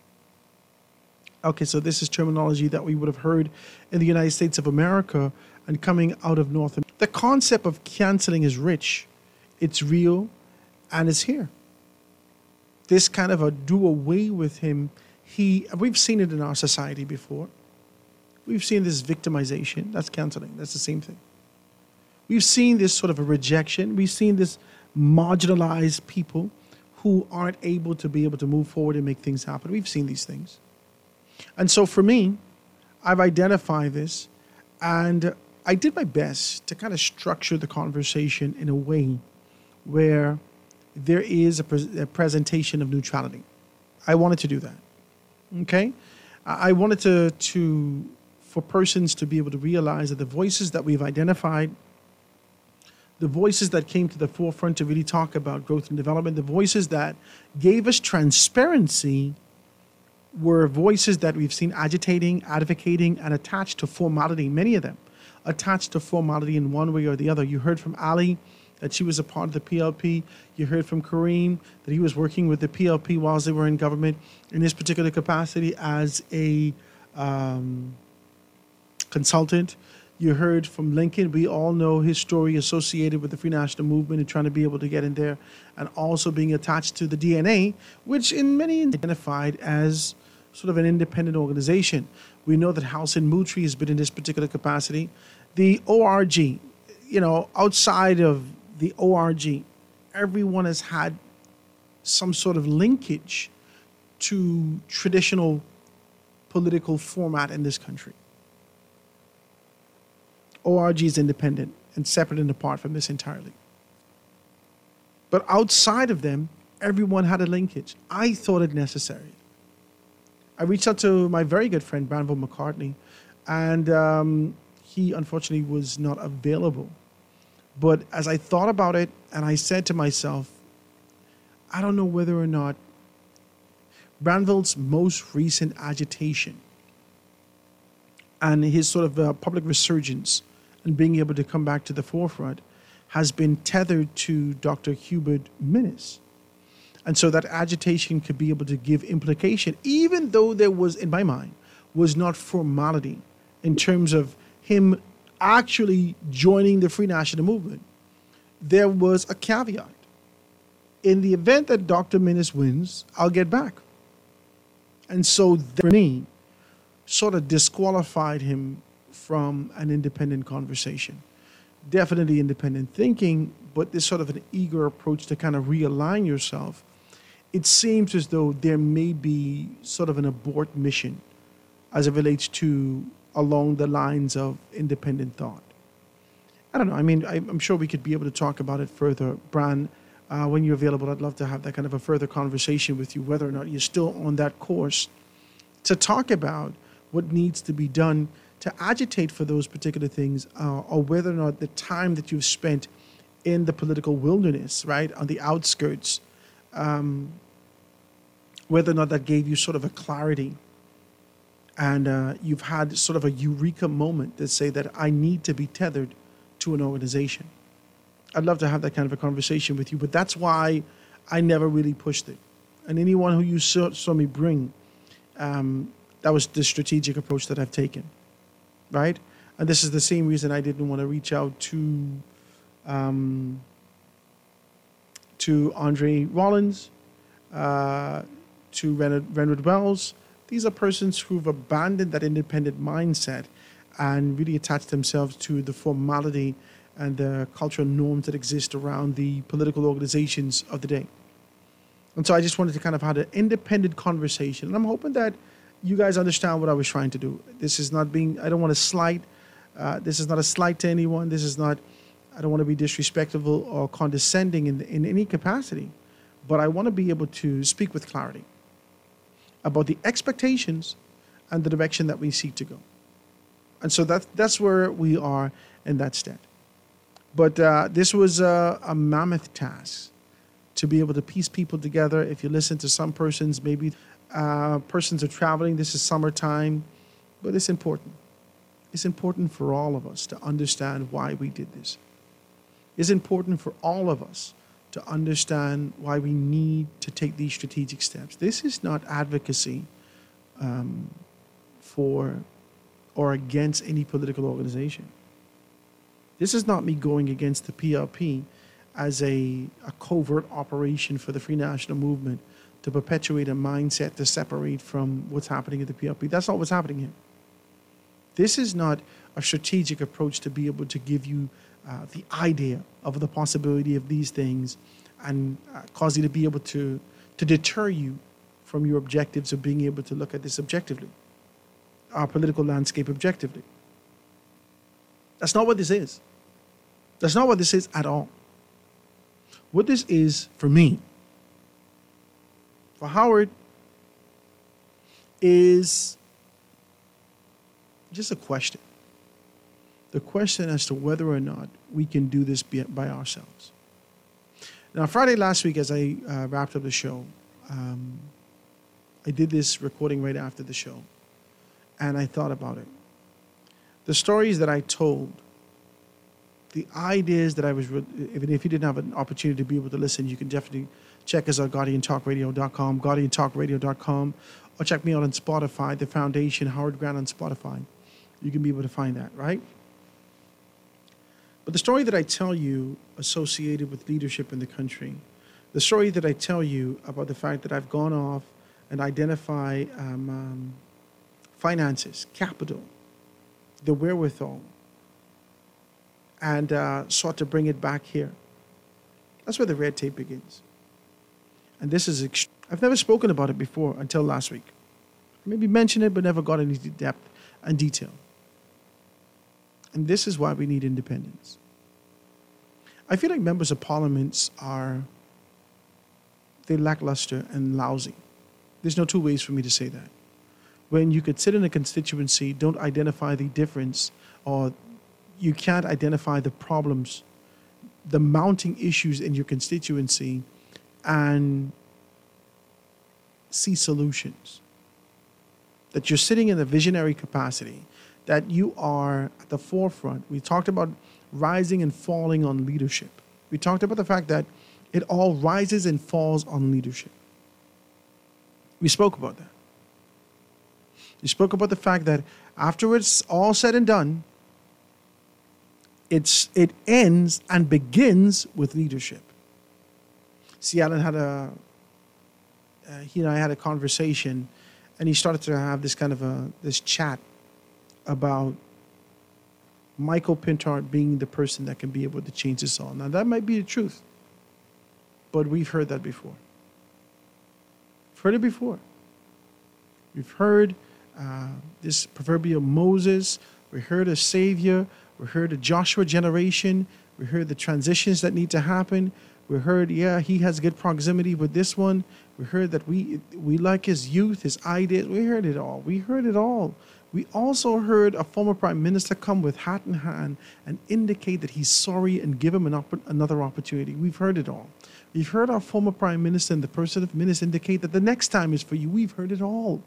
Okay, so this is terminology that we would have heard in the United States of America and coming out of North America. The concept of canceling is rich, it's real, and it's here. This kind of a do away with him, we've seen it in our society before. We've seen this victimization, that's canceling, that's the same thing. We've seen this sort of a rejection. We've seen this marginalized people who aren't able to be able to move forward and make things happen. We've seen these things. And so for me, I've identified this and I did my best to kind of structure the conversation in a way where there is a presentation of neutrality. I wanted to do that. Okay? I wanted for persons to be able to realize that the voices that we've identified, the voices that came to the forefront to really talk about growth and development, the voices that gave us transparency were voices that we've seen agitating, advocating, and attached to formality, many of them attached to formality in one way or the other. You heard from Ali that she was a part of the PLP. You heard from Kareem that he was working with the PLP whilst they were in government in this particular capacity as a consultant. You heard from Lincoln. We all know his story associated with the Free National Movement and trying to be able to get in there and also being attached to the DNA, which in many identified as sort of an independent organization. We know that Housen Moutri has been in this particular capacity. The ORG, outside of the ORG, everyone has had some sort of linkage to traditional political format in this country. ORG is independent and separate and apart from this entirely. But outside of them, everyone had a linkage. I thought it necessary. I reached out to my very good friend, Branville McCartney, and he unfortunately was not available. But as I thought about it, and I said to myself, I don't know whether or not Branville's most recent agitation and his sort of public resurgence and being able to come back to the forefront has been tethered to Dr. Hubert Minnis. And so that agitation could be able to give implication, even though there was, in my mind, was not formality in terms of him actually joining the Free National Movement. There was a caveat. In the event that Dr. Minnis wins, I'll get back. And so that, for me, sort of disqualified him from an independent conversation. Definitely independent thinking, but this sort of an eager approach to kind of realign yourself. It seems as though there may be sort of an abort mission as it relates to along the lines of independent thought. I don't know. I mean, I'm sure we could be able to talk about it further. Bran, when you're available, I'd love to have that kind of a further conversation with you, whether or not you're still on that course to talk about what needs to be done to agitate for those particular things, or whether or not the time that you've spent in the political wilderness, right, on the outskirts, whether or not that gave you sort of a clarity and you've had sort of a eureka moment to say that I need to be tethered to an organization. I'd love to have that kind of a conversation with you, but that's why I never really pushed it. And anyone who you saw me bring, that was the strategic approach that I've taken, right? And this is the same reason I didn't want to reach out to Andre Rollins, to Renard Wells. These are persons who've abandoned that independent mindset and really attached themselves to the formality and the cultural norms that exist around the political organizations of the day. And so I just wanted to kind of have an independent conversation. And I'm hoping that you guys understand what I was trying to do. This is not being, I don't want to slight, this is not a slight to anyone. This is not, I don't want to be disrespectful or condescending in any capacity. But I want to be able to speak with clarity about the expectations and the direction that we seek to go. And so that's where we are in that state. But this was a mammoth task to be able to piece people together. If you listen to some persons, maybe persons are traveling, this is summertime, but it's important. It's important for all of us to understand why we did this. It's important for all of us to understand why we need to take these strategic steps. This is not advocacy for or against any political organization. This is not me going against the PLP as a covert operation for the Free National Movement to perpetuate a mindset to separate from what's happening at the PLP. That's not what's happening here. This is not a strategic approach to be able to give you the idea of the possibility of these things and cause you to be able to deter you from your objectives of being able to look at this objectively, our political landscape objectively. That's not what this is. That's not what this is at all. What this is for me, for Howard, is just a question. The question as to whether or not we can do this by ourselves. Now, Friday last week, as I wrapped up the show, I did this recording right after the show, and I thought about it. The stories that I told, the ideas that I was, even if you didn't have an opportunity to be able to listen, you can definitely check us out, GuardianTalkRadio.com, GuardianTalkRadio.com, or check me out on Spotify, The Foundation, Howard Grant on Spotify. You can be able to find that, right? But the story that I tell you associated with leadership in the country, the story that I tell you about the fact that I've gone off and identify finances, capital, the wherewithal, and sought to bring it back here. That's where the red tape begins. And this is, I've never spoken about it before until last week. Maybe mentioned it, but never got into depth and detail. And this is why we need independence. I feel like members of parliaments they're lackluster and lousy. There's no two ways for me to say that. When you could sit in a constituency, don't identify the difference, or you can't identify the problems, the mounting issues in your constituency, and see solutions. That you're sitting in a visionary capacity, that you are at the forefront. We talked about rising and falling on leadership. We talked about the fact that it all rises and falls on leadership. We spoke about that. We spoke about the fact that after it's all said and done, it ends and begins with leadership. See, Alan had he and I had a conversation, and he started to have this kind of this chat about Michael Pintard being the person that can be able to change this all. Now, that might be the truth, but we've heard that before. We've heard it before. We've heard this proverbial Moses. We heard a Savior. We heard a Joshua generation. We heard the transitions that need to happen. We heard, yeah, he has good proximity with this one. We heard that we like his youth, his ideas. We heard it all. We heard it all. We also heard a former prime minister come with hat in hand and indicate that he's sorry and give him another opportunity. We've heard it all. We've heard our former prime minister and the person of minister indicate that the next time is for you. We've heard it all.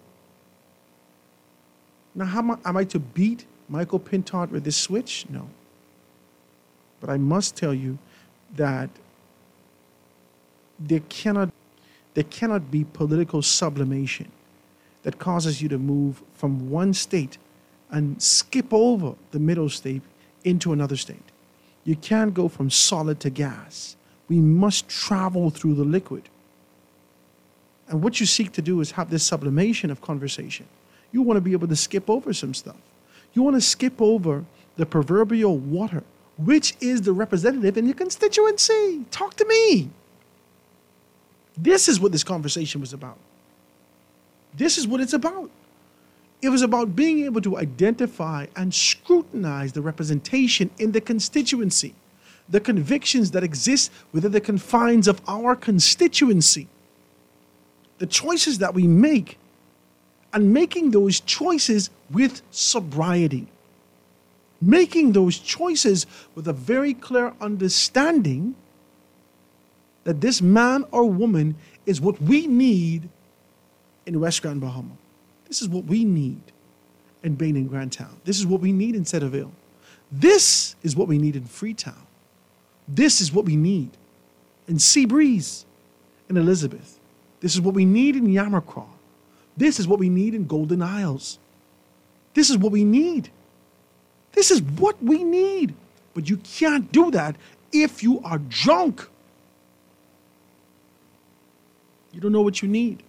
Now, how am I to beat Michael Pintard with this switch? No. But I must tell you that there cannot be political sublimation that causes you to move from one state and skip over the middle state into another state. You can't go from solid to gas. We must travel through the liquid. And what you seek to do is have this sublimation of conversation. You want to be able to skip over some stuff. You want to skip over the proverbial water, which is the representative in your constituency. Talk to me. This is what this conversation was about. This is what it's about. It was about being able to identify and scrutinize the representation in the constituency, the convictions that exist within the confines of our constituency, the choices that we make, and making those choices with sobriety, making those choices with a very clear understanding that this man or woman is what we need in West Grand Bahama. This is what we need in Bain and Grandtown. This is what we need in Centerville. This is what we need in Freetown. This is what we need in Seabreeze and Elizabeth. This is what we need in Yamacraw. This is what we need in Golden Isles. This is what we need. This is what we need. But you can't do that if you are drunk. You don't know what you need.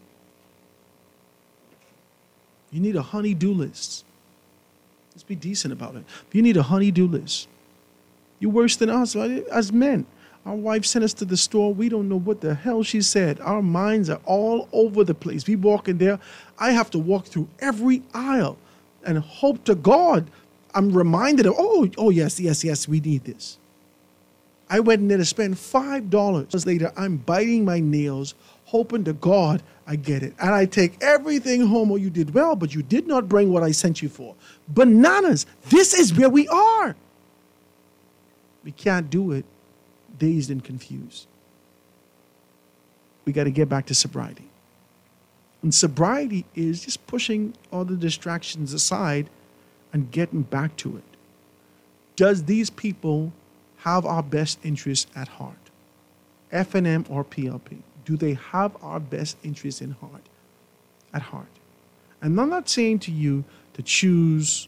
You need a honey-do list. Let's be decent about it. You need a honey-do list. You're worse than us, right? As men. Our wife sent us to the store. We don't know what the hell she said. Our minds are all over the place. We walk in there. I have to walk through every aisle and hope to God I'm reminded of, oh, yes, we need this. I went in there to spend $5. Later, I'm biting my nails, hoping to God I get it. And I take everything home. Oh, you did well, but you did not bring what I sent you for. Bananas. This is where we are. We can't do it dazed and confused. We got to get back to sobriety. And sobriety is just pushing all the distractions aside and getting back to it. Does these people have our best interests at heart? FNM or PLP? Do they have our best interests at heart? And I'm not saying to you to choose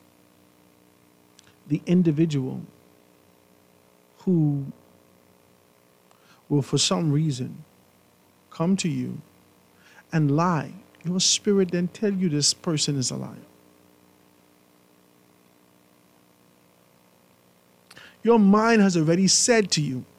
the individual who will, for some reason, come to you and lie. Your spirit then tell you this person is a liar. Your mind has already said to you,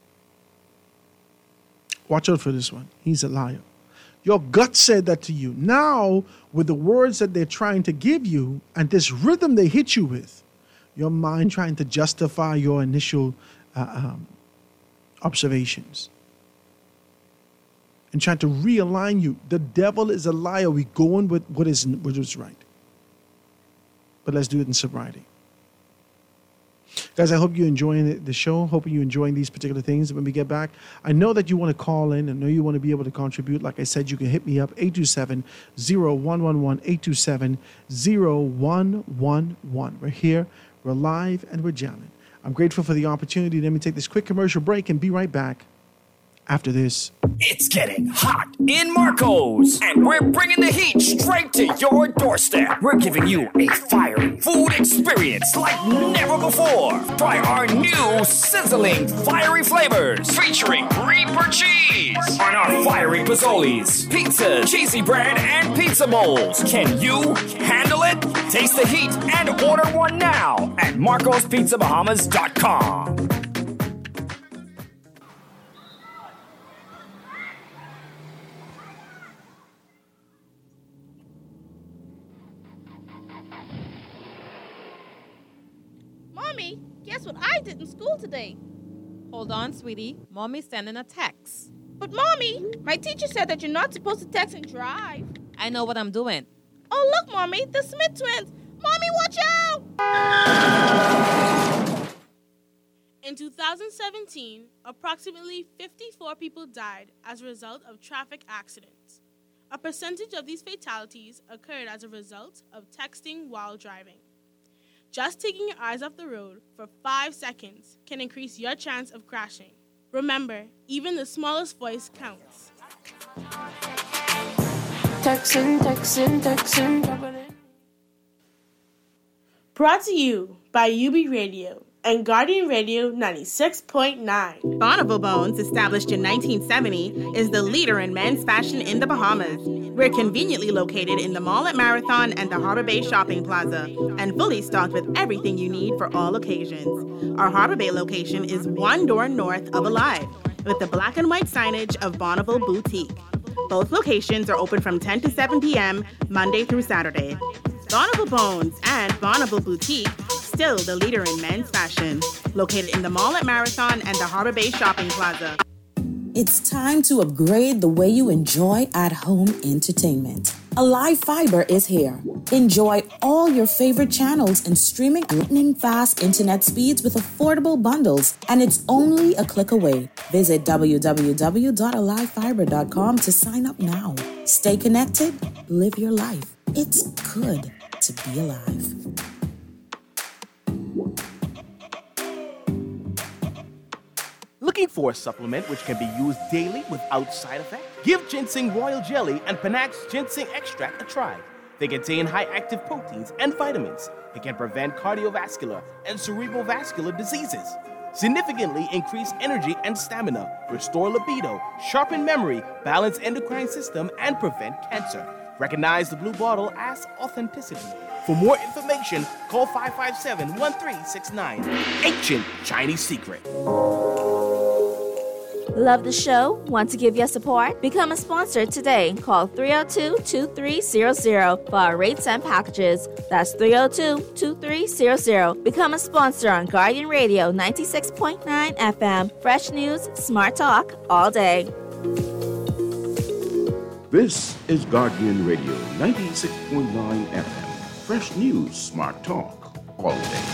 watch out for this one. He's a liar. Your gut said that to you. Now, with the words that they're trying to give you and this rhythm they hit you with, your mind trying to justify your initial observations. and trying to realign you. The devil is a liar. We're going with what is right. But let's do it in sobriety. Guys, I hope you're enjoying the show. Hope you're enjoying these particular things. When we get back, I know that you want to call in. I know you want to be able to contribute. Like I said, you can hit me up, 827-0111, 827-0111. We're here, we're live, and we're jamming. I'm grateful for the opportunity. Let me take this quick commercial break and be right back after this. It's getting hot in Marco's, and we're bringing the heat straight to your doorstep. We're giving you a fiery food experience like never before. Try our new sizzling fiery flavors featuring Reaper cheese on our fiery pozzolis, pizza, cheesy bread, and pizza bowls. Can you handle it? Taste the heat and order one now at marcospizzabahamas.com. Mommy, guess what I did in school today? Hold on, sweetie. Mommy's sending a text. But Mommy, my teacher said that you're not supposed to text and drive. I know what I'm doing. Oh, look, Mommy, the Smith twins. Mommy, watch out! In 2017, approximately 54 people died as a result of traffic accidents. A percentage of these fatalities occurred as a result of texting while driving. Just taking your eyes off the road for 5 seconds can increase your chance of crashing. Remember, even the smallest voice counts. Texting. Brought to you by UB Radio and Guardian Radio 96.9. Bonneville Bones, established in 1970, is the leader in men's fashion in the Bahamas. We're conveniently located in the mall at Marathon and the Harbor Bay Shopping Plaza, and fully stocked with everything you need for all occasions. Our Harbor Bay location is one door north of Alive, with the black and white signage of Bonneville Boutique. Both locations are open from 10 to 7 p.m., Monday through Saturday. Bonneville Bones and Bonneville Boutique, still the leader in men's fashion, located in the mall at Marathon and the Harbor Bay Shopping Plaza. It's time to upgrade the way you enjoy at-home entertainment. Alive Fiber is here. Enjoy all your favorite channels and streaming lightning fast internet speeds with affordable bundles, and it's only a click away. Visit www.alivefiber.com to sign up now. Stay connected, live your life. It's good to be alive. Looking for a supplement which can be used daily without side effect? Give Ginseng Royal Jelly and Panax Ginseng Extract a try. They contain high active proteins and vitamins. It can prevent cardiovascular and cerebrovascular diseases, significantly increase energy and stamina, restore libido, sharpen memory, balance endocrine system, and prevent cancer. Recognize the blue bottle as authenticity. For more information, call 557-1369. Ancient Chinese Secret. Love the show? Want to give your support? Become a sponsor today. Call 302-2300 for our rates and packages. That's 302-2300. Become a sponsor on Guardian Radio 96.9 FM. Fresh news, smart talk, all day. This is Guardian Radio 96.9 FM. Fresh news, smart talk, all day.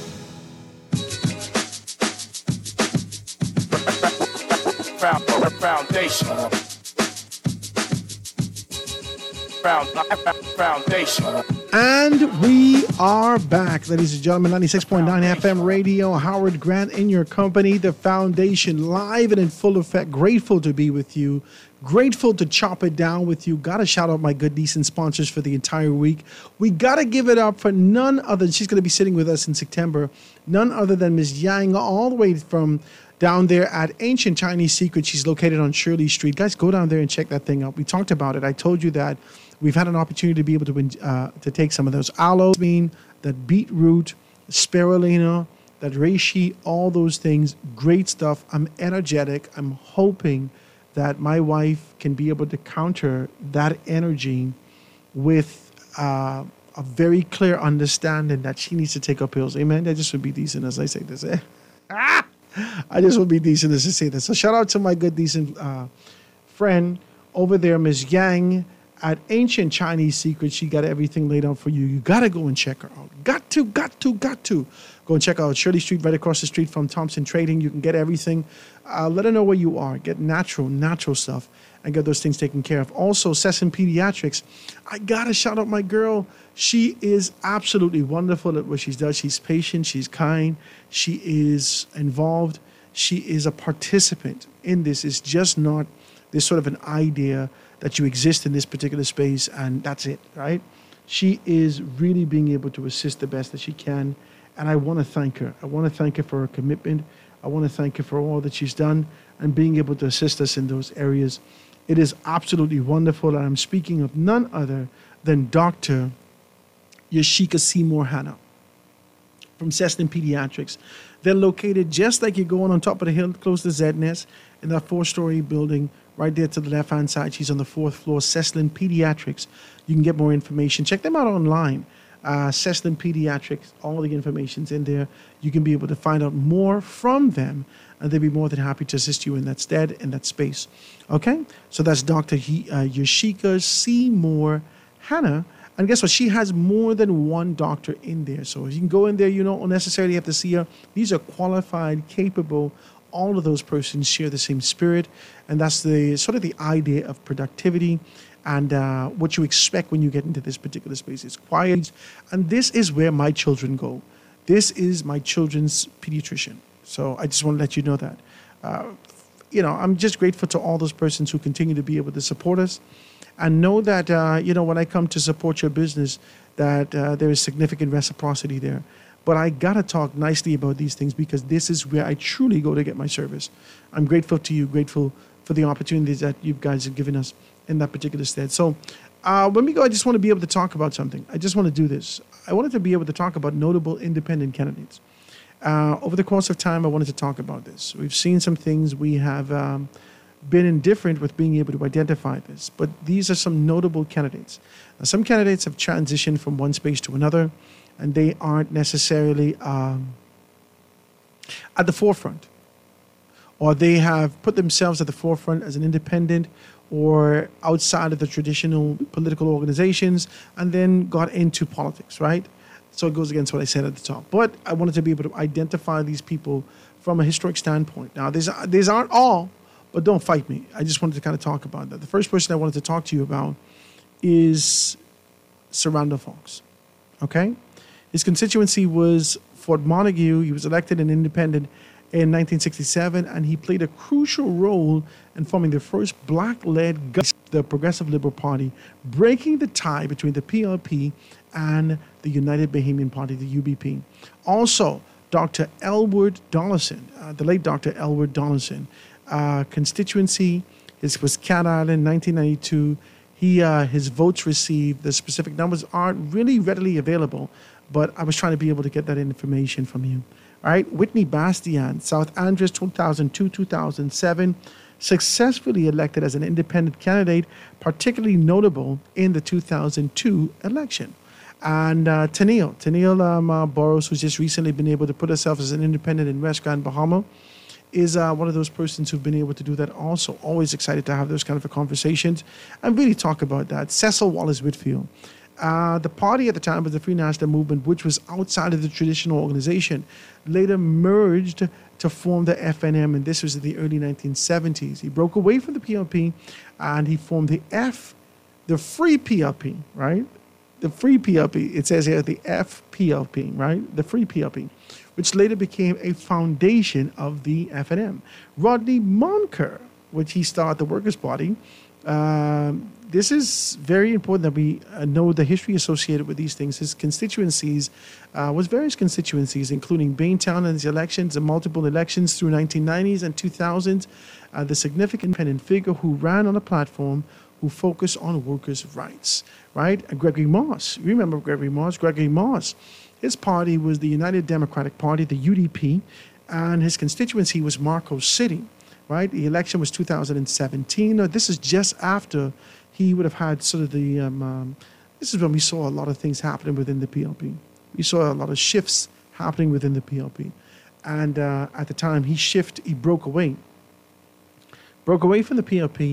Foundation. Foundation. And we are back, ladies and gentlemen. 96.9 FM radio. Howard Grant in your company. The Foundation live and in full effect. Grateful to be with you. Grateful to chop it down with you. Got to shout out my good, decent sponsors for the entire week. We got to give it up for none other. She's going to be sitting with us in September. None other than Ms. Yang, all the way from down there at Ancient Chinese Secret. She's located on Shirley Street. Guys, go down there and check that thing out. We talked about it. I told you that we've had an opportunity to be able to take some of those aloe, that beetroot, spirulina, that reishi, all those things. Great stuff. I'm energetic. I'm hoping that my wife can be able to counter that energy with a very clear understanding that she needs to take her pills. Amen. That just would be decent as I say this. I just would be decent as I say this. So shout out to my good, decent friend over there, Ms. Yang at Ancient Chinese Secrets. She got everything laid out for you. You got to go and check her out. Got to. Go and check out Shirley Street, right across the street from Thompson Trading. You can get everything. Let her know where you are. Get natural stuff and get those things taken care of. Also, Sesson Pediatrics. I got to shout out my girl. She is absolutely wonderful at what she does. She's patient. She's kind. She is involved. She is a participant in this. It's just not this sort of an idea that you exist in this particular space and that's it, right? She is really being able to assist the best that she can. And I want to thank her. I want to thank her for her commitment. I want to thank her for all that she's done and being able to assist us in those areas. It is absolutely wonderful. And I'm speaking of none other than Dr. Yashika Seymour Hanna from Cessna Pediatrics. They're located just like you're going on top of the hill close to ZNS in that 4-story building right there to the left-hand side. She's on the 4th floor, Cessna Pediatrics. You can get more information. Check them out online. Cessna Pediatrics, all the information's in there. You can be able to find out more from them, and they'll be more than happy to assist you in that stead, in that space. Okay? So that's Dr. Yashika Seymour Hanna. And guess what? She has more than one doctor in there. So if you can go in there, you don't necessarily have to see her. These are qualified, capable. All of those persons share the same spirit. And that's the sort of the idea of productivity and what you expect when you get into this particular space. It's quiet. And this is where my children go. This is my children's pediatrician. So I just want to let you know that. I'm just grateful to all those persons who continue to be able to support us. And know that, when I come to support your business, that there is significant reciprocity there. But I got to talk nicely about these things because this is where I truly go to get my service. I'm grateful to you, grateful for the opportunities that you guys have given us in that particular stead. So when we go, I just want to be able to talk about something. I just want to do this. I wanted to be able to talk about notable independent candidates. Over the course of time, I wanted to talk about this. We've seen some things. We have been indifferent with being able to identify this. But these are some notable candidates. Now, some candidates have transitioned from one space to another, and they aren't necessarily at the forefront. Or they have put themselves at the forefront as an independent or outside of the traditional political organizations and then got into politics, right? So it goes against what I said at the top. But I wanted to be able to identify these people from a historic standpoint. Now, these aren't all, but don't fight me. I just wanted to kind of talk about that. The first person I wanted to talk to you about is Sir Randall Fawkes, okay? His constituency was Fort Montague. He was elected an independent in 1967, and he played a crucial role in forming the first black-led government, the Progressive Liberal Party, breaking the tie between the PLP and the United Bahamian Party, the UBP. Also, Dr. Elwood Donaldson, the late Dr. Elwood Donaldson, constituency, this was Cat Island, 1992. His votes received, the specific numbers aren't really readily available, but I was trying to be able to get that information from you. All right, Whitney Bastian, South Andres, 2002-2007, successfully elected as an independent candidate, particularly notable in the 2002 election. And Tennille Burrows, who's just recently been able to put herself as an independent in West Grand Bahama, is one of those persons who've been able to do that also. Always excited to have those kind of conversations and really talk about that. Cecil Wallace Whitfield. The party at the time was the Free National Movement, which was outside of the traditional organization, later merged to form the FNM, and this was in the early 1970s. He broke away from the PLP, and he formed the Free PLP, right? The Free PLP, it says here the FPLP, right? The Free PLP, which later became a foundation of the FNM. Rodney Monker, which he started the Workers' Party. This is very important that we know the history associated with these things. His constituencies was various constituencies, including Baintown and his elections and multiple elections through 1990s and 2000s. The significant independent figure who ran on a platform who focused on workers' rights, right? And Gregory Moss. You remember Gregory Moss? Gregory Moss. His party was the United Democratic Party, the UDP, and his constituency was Marcos City, right? The election was 2017. Now, this is just after he would have had sort of the, this is when we saw a lot of things happening within the PLP. We saw a lot of shifts happening within the PLP. And at the time, he broke away from the PLP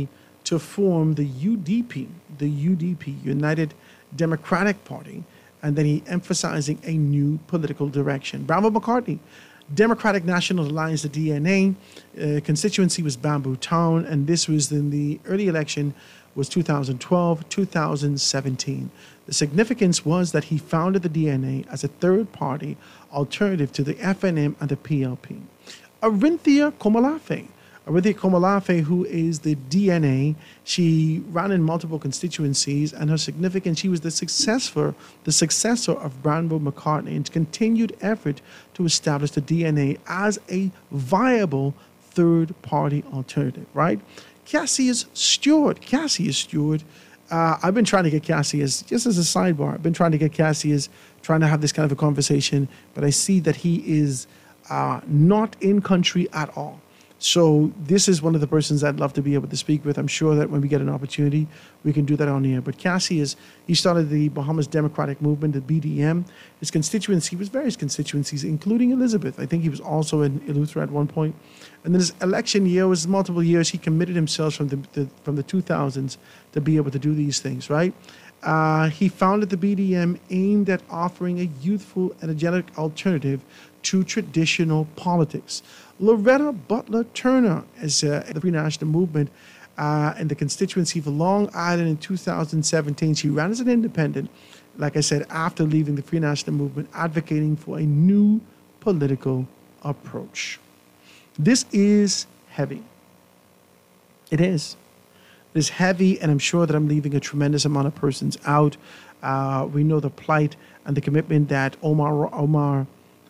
to form the UDP, United Democratic Party, and then he emphasizing a new political direction. Bravo McCartney, Democratic National Alliance, the DNA, constituency was Bamboo Town, and this was in the early election was 2012, 2017. The significance was that he founded the DNA as a third-party alternative to the FNM and the PLP. Arinthia Komalafe, who is the DNA, she ran in multiple constituencies, and her significance, she was the successor of Bravo McCartney in continued effort to establish the DNA as a viable third-party alternative, right? Cassius Stewart. I've been trying to get Cassius, just as a sidebar, I've been trying to get Cassius, trying to have this kind of a conversation, but I see that he is not in country at all. So this is one of the persons I'd love to be able to speak with. I'm sure that when we get an opportunity, we can do that on the air. But Cassius, he started the Bahamas Democratic Movement, the BDM. His constituency was various constituencies, including Elizabeth. I think he was also in Eleuthera at one point. And then his election year was multiple years. He committed himself from the 2000s to be able to do these things, right? He founded the BDM aimed at offering a youthful, energetic alternative to traditional politics. Loretta Butler Turner is the Free National Movement in the constituency for Long Island in 2017. She ran as an independent, like I said, after leaving the Free National Movement, advocating for a new political approach. This is heavy. It is. It is heavy, and I'm sure that I'm leaving a tremendous amount of persons out. We know the plight and the commitment that Omar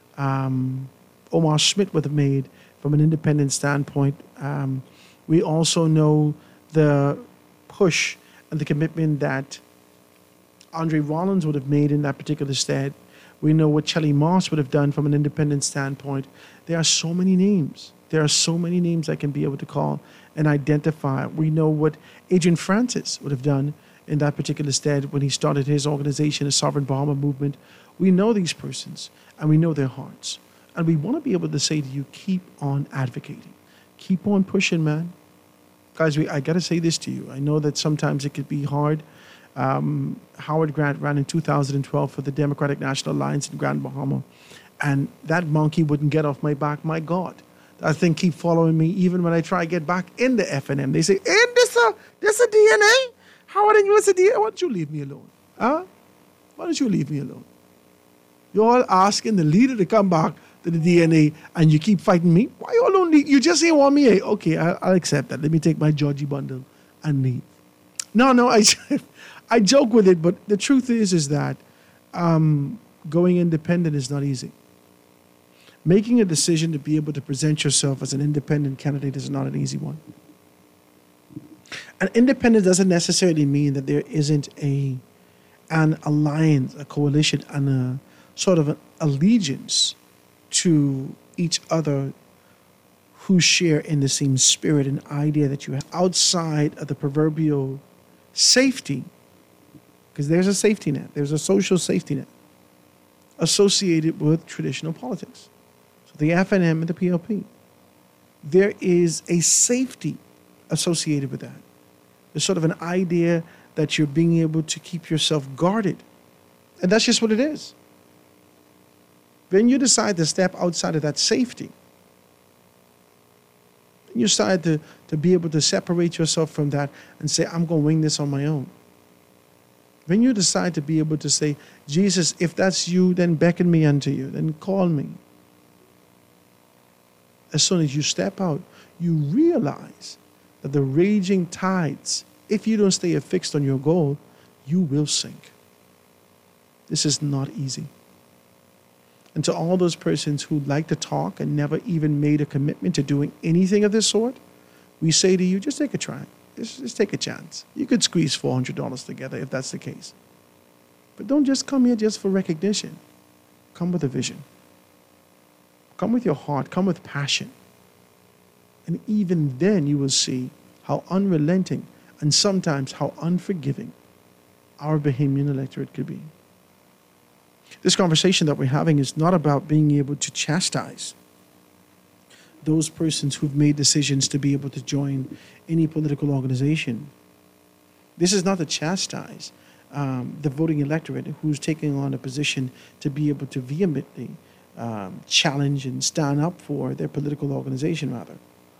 Schmidt would have made from an independent standpoint. We also know the push and the commitment that Andre Rollins would have made in that particular stead. We know what Chelly Moss would have done from an independent standpoint. There are so many names. There are so many names I can be able to call and identify. We know what Adrian Francis would have done in that particular stead when he started his organization, the Sovereign Bahama Movement. We know these persons, and we know their hearts. And we want to be able to say to you, keep on advocating. Keep on pushing, man. Guys, I got to say this to you. I know that sometimes it could be hard. Howard Grant ran in 2012 for the Democratic National Alliance in Grand Bahama. And that monkey wouldn't get off my back. My God. That thing keep following me even when I try to get back in the FNM. They say, ain't this a DNA? Howard and you is a DNA? Why don't you leave me alone? Huh? Why don't you leave me alone? You're all asking the leader to come back to the DNA, and you keep fighting me. Why you all don't leave? You just ain't want me. Hey, okay, I'll accept that. Let me take my Georgie bundle and leave. No, I joke with it, but the truth is that going independent is not easy. Making a decision to be able to present yourself as an independent candidate is not an easy one. And independent doesn't necessarily mean that there isn't an alliance, a coalition, and a sort of an allegiance to each other who share in the same spirit and idea that you have outside of the proverbial safety, because there's a safety net, there's a social safety net associated with traditional politics. So the FNM and the PLP, there is a safety associated with that. There's sort of an idea that you're being able to keep yourself guarded. And that's just what it is. When you decide to step outside of that safety, you decide to be able to separate yourself from that and say, I'm going to wing this on my own. When you decide to be able to say, Jesus, if that's you, then beckon me unto you, then call me. As soon as you step out, you realize that the raging tides, if you don't stay affixed on your goal, you will sink. This is not easy. And to all those persons who like to talk and never even made a commitment to doing anything of this sort, we say to you, just take a try. Just take a chance. You could squeeze $400 together if that's the case. But don't just come here just for recognition. Come with a vision. Come with your heart. Come with passion. And even then you will see how unrelenting and sometimes how unforgiving our Bahamian electorate could be. This conversation that we're having is not about being able to chastise, those persons who've made decisions to be able to join any political organization. This is not to chastise the voting electorate who's taking on a position to be able to vehemently challenge and stand up for their political organization, rather.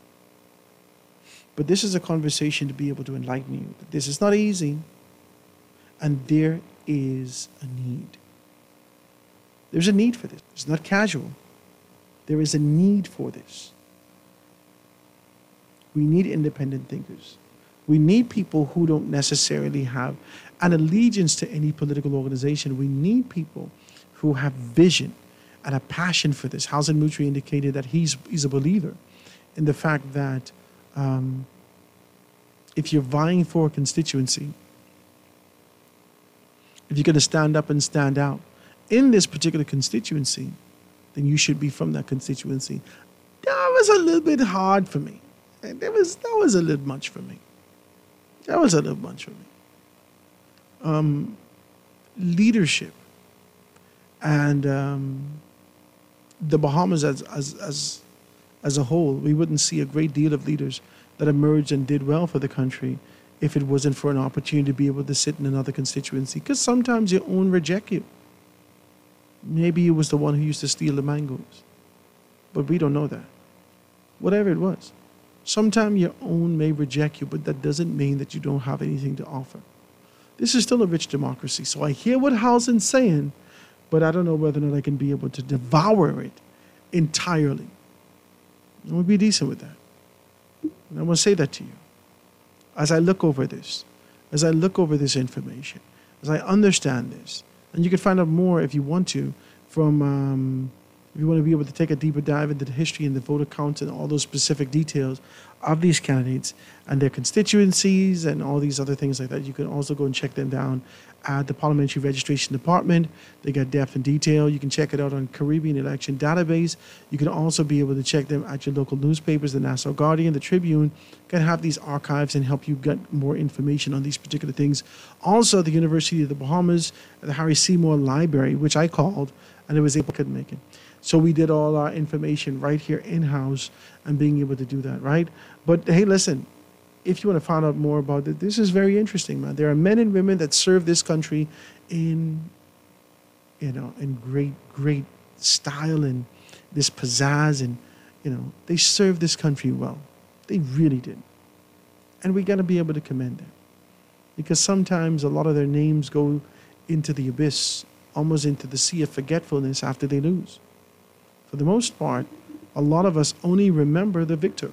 But this is a conversation to be able to enlighten you. This is not easy, and there is a need. There's a need for this. It's not casual. There is a need for this. We need independent thinkers. We need people who don't necessarily have an allegiance to any political organization. We need people who have vision and a passion for this. Housen Mutri indicated that he's a believer in the fact that if you're vying for a constituency, if you're going to stand up and stand out in this particular constituency, then you should be from that constituency. That was a little bit hard for me. That was a little much for me. That was a little much for me. Leadership and the Bahamas as a whole, we wouldn't see a great deal of leaders that emerged and did well for the country if it wasn't for an opportunity to be able to sit in another constituency. Because sometimes your own reject you. Maybe it was the one who used to steal the mangoes. But we don't know that. Whatever it was. Sometimes your own may reject you, but that doesn't mean that you don't have anything to offer. This is still a rich democracy. So I hear what Housen's saying, but I don't know whether or not I can be able to devour it entirely. I'm going to be decent with that. And I want to say that to you. As I look over this, as I look over this information, as I understand this, and you can find out more if you want to from, if you want to be able to take a deeper dive into the history and the voter counts and all those specific details of these candidates and their constituencies and all these other things like that. You can also go and check them down at the Parliamentary Registration Department. They got depth and detail. You can check it out on Caribbean Election Database. You can also be able to check them at your local newspapers, the Nassau Guardian, the Tribune, can have these archives and help you get more information on these particular things. Also, the University of the Bahamas, the Harry Seymour Library, which I called, and it was able to make it. So we did all our information right here in-house and being able to do that, right? But hey, listen, if you want to find out more about it, this is very interesting, man. There are men and women that serve this country in great, great style and this pizzazz, and, they serve this country well. They really did. And we got to be able to commend them. Because sometimes a lot of their names go into the abyss, almost into the sea of forgetfulness after they lose. For the most part, a lot of us only remember the victor.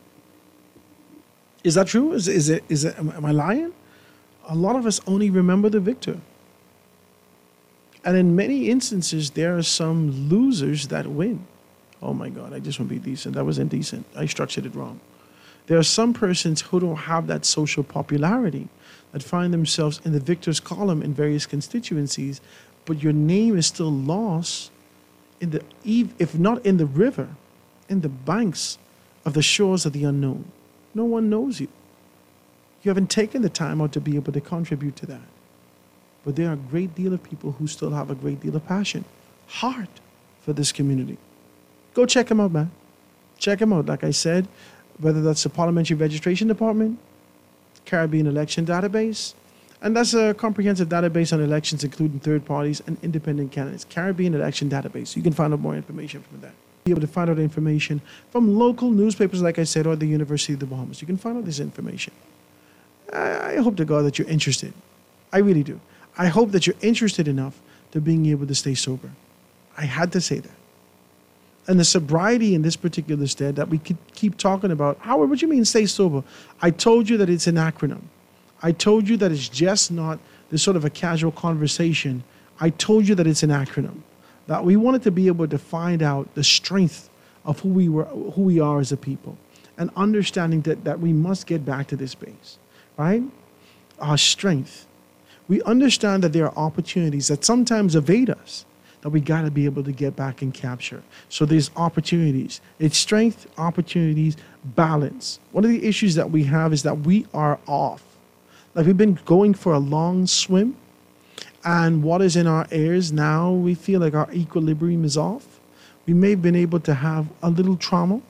Is that true? Am I lying? A lot of us only remember the victor. And in many instances, there are some losers that win. Oh my God, I just want to be decent. That was indecent. I structured it wrong. There are some persons who don't have that social popularity that find themselves in the victor's column in various constituencies, but your name is still lost in the, if not in the river, in the banks of the shores of the unknown. No one knows you. You haven't taken the time out to be able to contribute to that. But there are a great deal of people who still have a great deal of passion, heart for this community. Go check them out, man. Check them out. Like I said, whether that's the Parliamentary Registration Department, Caribbean Election Database, and that's a comprehensive database on elections, including third parties and independent candidates. Caribbean Election Database. You can find out more information from that. Be able to find out information from local newspapers, like I said, or the University of the Bahamas. You can find out this information. I hope to God that you're interested. I really do. I hope that you're interested enough to being able to stay sober. I had to say that. And the sobriety in this particular stead that we could keep talking about. Howard, what do you mean stay sober? I told you that it's an acronym. I told you that it's just not this sort of a casual conversation. I told you that it's an acronym. That we wanted to be able to find out the strength of who we are as a people, and understanding that we must get back to this base, right? Our strength. We understand that there are opportunities that sometimes evade us that we got to be able to get back and capture. So there's opportunities. It's strength, opportunities, balance. One of the issues that we have is that we are off. Like we've been going for a long swim, and water's in our ears. Now we feel like our equilibrium is off. We may have been able to have a little trauma.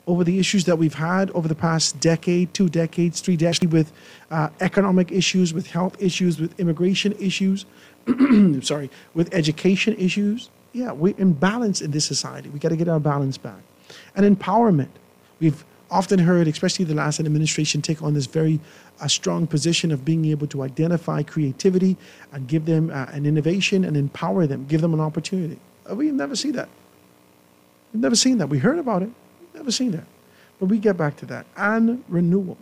over the issues that we've had over the past decade, 2 decades, 3 decades, with economic issues, with health issues, with immigration issues, sorry, with education issues. Yeah, we're imbalanced in this society. We got to get our balance back. And empowerment. We've often heard, especially the last administration, take on this very strong position of being able to identify creativity and give them an innovation and empower them, give them an opportunity. We've never seen that. We've never seen that. We heard about it. Never seen that. But we get back to that. And renewal.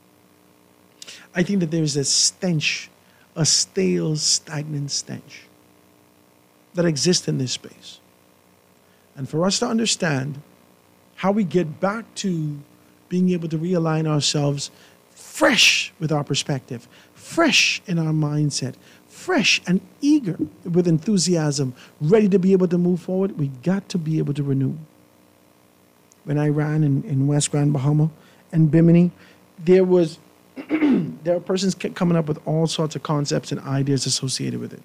I think that there is a stench, a stale, stagnant stench that exists in this space. And for us to understand how we get back to being able to realign ourselves fresh with our perspective, fresh in our mindset, fresh and eager with enthusiasm, ready to be able to move forward, we got to be able to renew. When I ran in West Grand Bahama and Bimini, there were persons kept coming up with all sorts of concepts and ideas associated with it.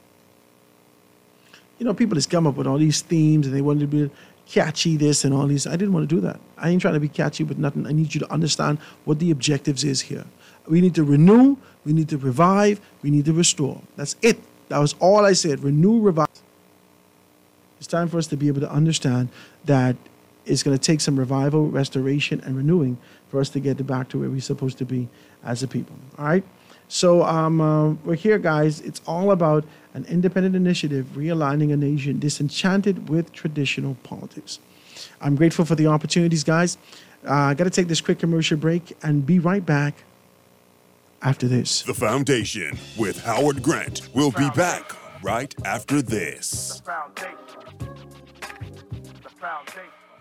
You know, people just come up with all these themes and they wanted to be catchy this and all these. I didn't want to do that. I ain't trying to be catchy with nothing. I need you to understand what the objectives is here. We need to renew, we need to revive, we need to restore. That's it. That was all I said. Renew, revive. It's time for us to be able to understand that it's going to take some revival, restoration, and renewing for us to get back to where we're supposed to be as a people. All right? So we're here, guys. It's all about an independent initiative realigning a nation disenchanted with traditional politics. I'm grateful for the opportunities, guys. I got to take this quick commercial break and be right back after this. The Foundation with Howard Grant will be back right after this. The foundation. The foundation.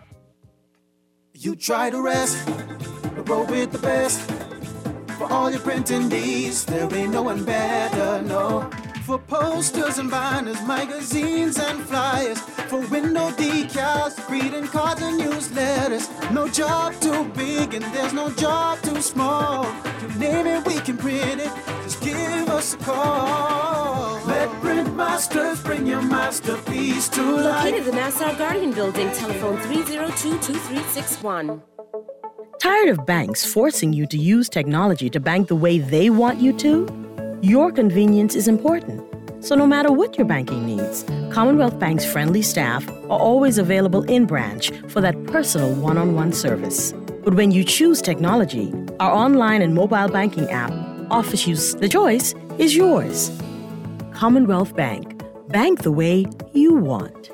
You try to rest, roll with the best. For all your printing needs, there ain't no one better, no. For posters and banners, magazines and flyers. For window decals, greeting cards and newsletters. No job too big and there's no job too small. You name it, we can print it. Just give us a call. Let Print Masters bring your masterpiece to life. Located in the Nassau Guardian Building, telephone 302-2361. Tired of banks forcing you to use technology to bank the way they want you to? Your convenience is important. So no matter what your banking needs, Commonwealth Bank's friendly staff are always available in branch for that personal one-on-one service. But when you choose technology, our online and mobile banking app offers you the choice is yours. Commonwealth Bank. Bank the way you want.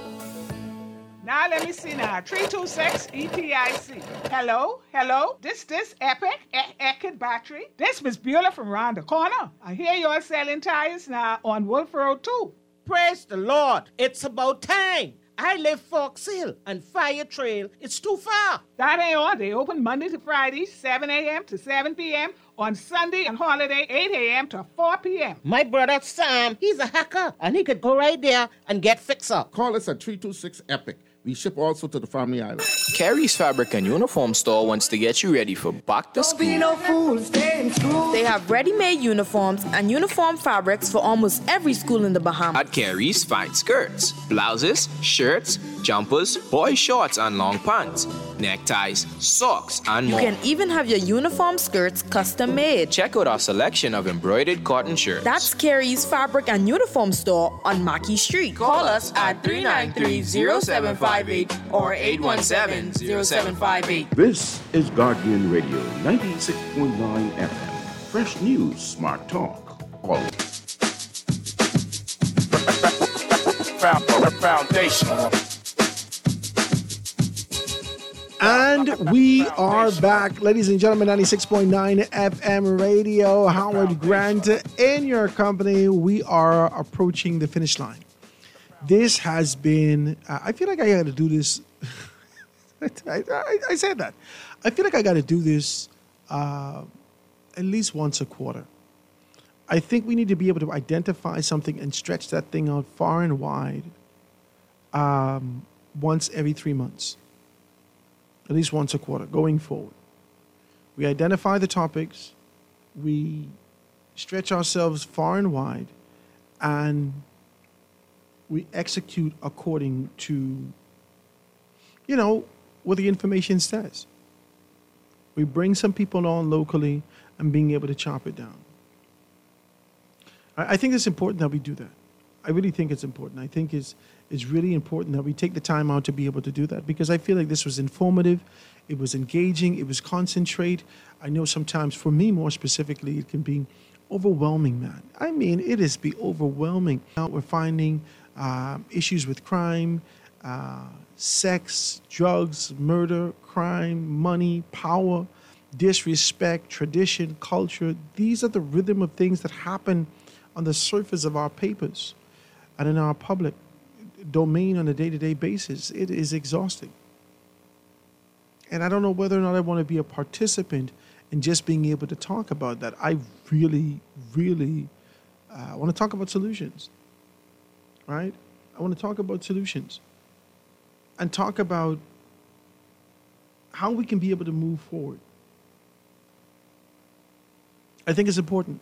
Now let me see now. 326 ETIC. Hello? This Epic Eckert Battery. This Miss Beulah from round the corner. I hear you're selling tires now on Wolf Road too. Praise the Lord. It's about time. I live Fox Hill and Fire Trail. It's too far. That ain't all. They open Monday to Friday, 7 a.m. to 7 p.m. On Sunday and holiday, 8 a.m. to 4 p.m. My brother Sam, he's a hacker, and he could go right there and get fixed up. Call us at 326-EPIC. We ship also to the Family Island. Carrie's Fabric and Uniform Store wants to get you ready for back to school. Don't be no fool, stay in school. They have ready-made uniforms and uniform fabrics for almost every school in the Bahamas. At Carrie's, find skirts, blouses, shirts, jumpers, boy shorts and long pants, neckties, socks, and more. You can even have your uniform skirts custom made. Check out our selection of embroidered cotton shirts. That's Carrie's Fabric and Uniform Store on Mackey Street. Call us at 393-0758 or 817-0758. This is Guardian Radio 96.9 FM. Fresh news, smart talk, always. Foundation. And we are back, ladies and gentlemen, 96.9 FM radio. Howard Grant in your company. We are approaching the finish line. This has been, I feel like I got to do this. I said that. I feel like I got to do this at least once a quarter. I think we need to be able to identify something and stretch that thing out far and wide once every 3 months. At least once a quarter, going forward. We identify the topics, we stretch ourselves far and wide, and we execute according to, what the information says. We bring some people on locally and being able to chop it down. I think it's important that we do that. I really think it's important. I think it's really important that we take the time out to be able to do that, because I feel like this was informative, it was engaging, it was concentrate. I know sometimes, for me more specifically, it can be overwhelming, man. I mean, it is be overwhelming. Now we're finding issues with crime, sex, drugs, murder, crime, money, power, disrespect, tradition, culture. These are the rhythm of things that happen on the surface of our papers and in our public domain on a day-to-day basis. It is exhausting. And I don't know whether or not I want to be a participant in just being able to talk about that. I really, really want to talk about solutions, right? I want to talk about solutions and talk about how we can be able to move forward. I think it's important.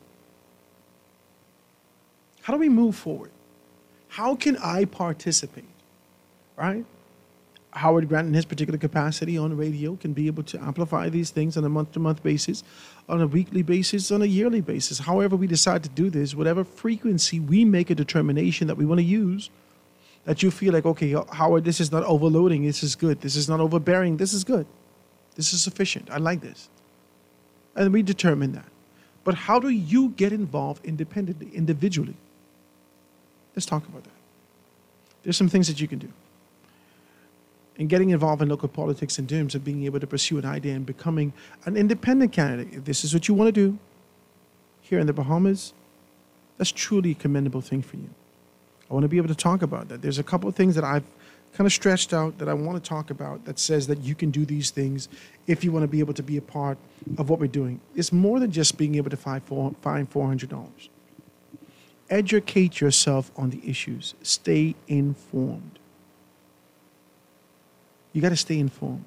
How do we move forward? How can I participate, right? Howard Grant, in his particular capacity on radio, can be able to amplify these things on a month-to-month basis, on a weekly basis, on a yearly basis. However we decide to do this, whatever frequency we make a determination that we want to use, that you feel like, okay, Howard, this is not overloading, this is good. This is not overbearing, this is good. This is sufficient, I like this. And we determine that. But how do you get involved independently, individually? Let's talk about that. There's some things that you can do. And getting involved in local politics in terms of being able to pursue an idea and becoming an independent candidate, if this is what you want to do here in the Bahamas, that's truly a commendable thing for you. I want to be able to talk about that. There's a couple of things that I've kind of stretched out that I want to talk about that says that you can do these things if you want to be able to be a part of what we're doing. It's more than just being able to find $400. Educate yourself on the issues. Stay informed. You got to stay informed.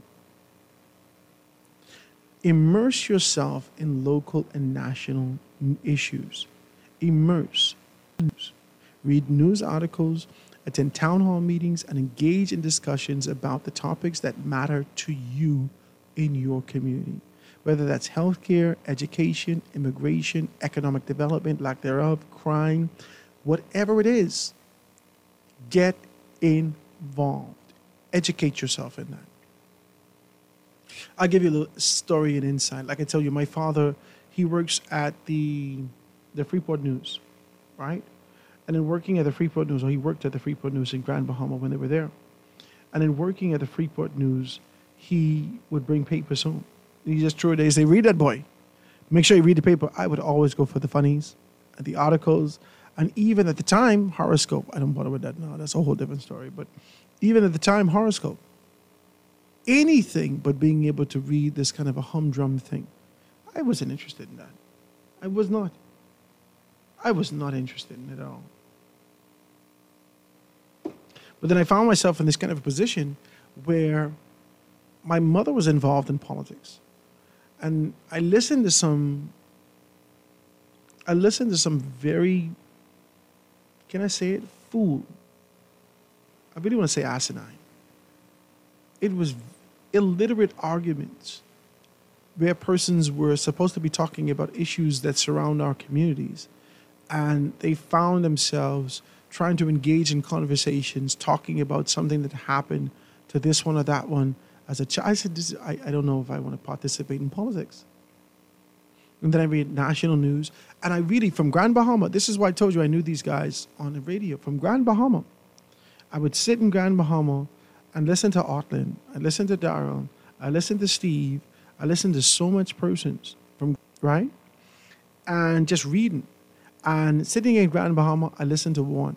Immerse yourself in local and national issues. Immerse. Read news articles, attend town hall meetings, and engage in discussions about the topics that matter to you in your community. Whether that's healthcare, education, immigration, economic development, lack thereof, crime, whatever it is, get involved. Educate yourself in that. I'll give you a little story and insight. Like I tell you, my father, he works at the Freeport News, right? And in working at the Freeport News, or he worked at the Freeport News in Grand Bahama when they were there. And in working at the Freeport News, he would bring papers home. He just threw it. They say, read that, boy. Make sure you read the paper. I would always go for the funnies, and the articles, and even at the time, horoscope. I don't bother with that now. That's a whole different story. But even at the time, horoscope. Anything but being able to read this kind of a humdrum thing. I wasn't interested in that. I was not. I was not interested in it at all. But then I found myself in this kind of a position where my mother was involved in politics. And I listened to some very, can I say it, fool. I really want to say asinine. It was illiterate arguments where persons were supposed to be talking about issues that surround our communities. And they found themselves trying to engage in conversations, talking about something that happened to this one or that one. As a child, I said, I don't know if I want to participate in politics. And then I read national news. And I really, from Grand Bahama, this is why I told you I knew these guys on the radio. From Grand Bahama, I would sit in Grand Bahama and listen to Otland. I listened to Darren. I listened to Steve. I listened to so much persons, right? And just reading. And sitting in Grand Bahama, I listened to one.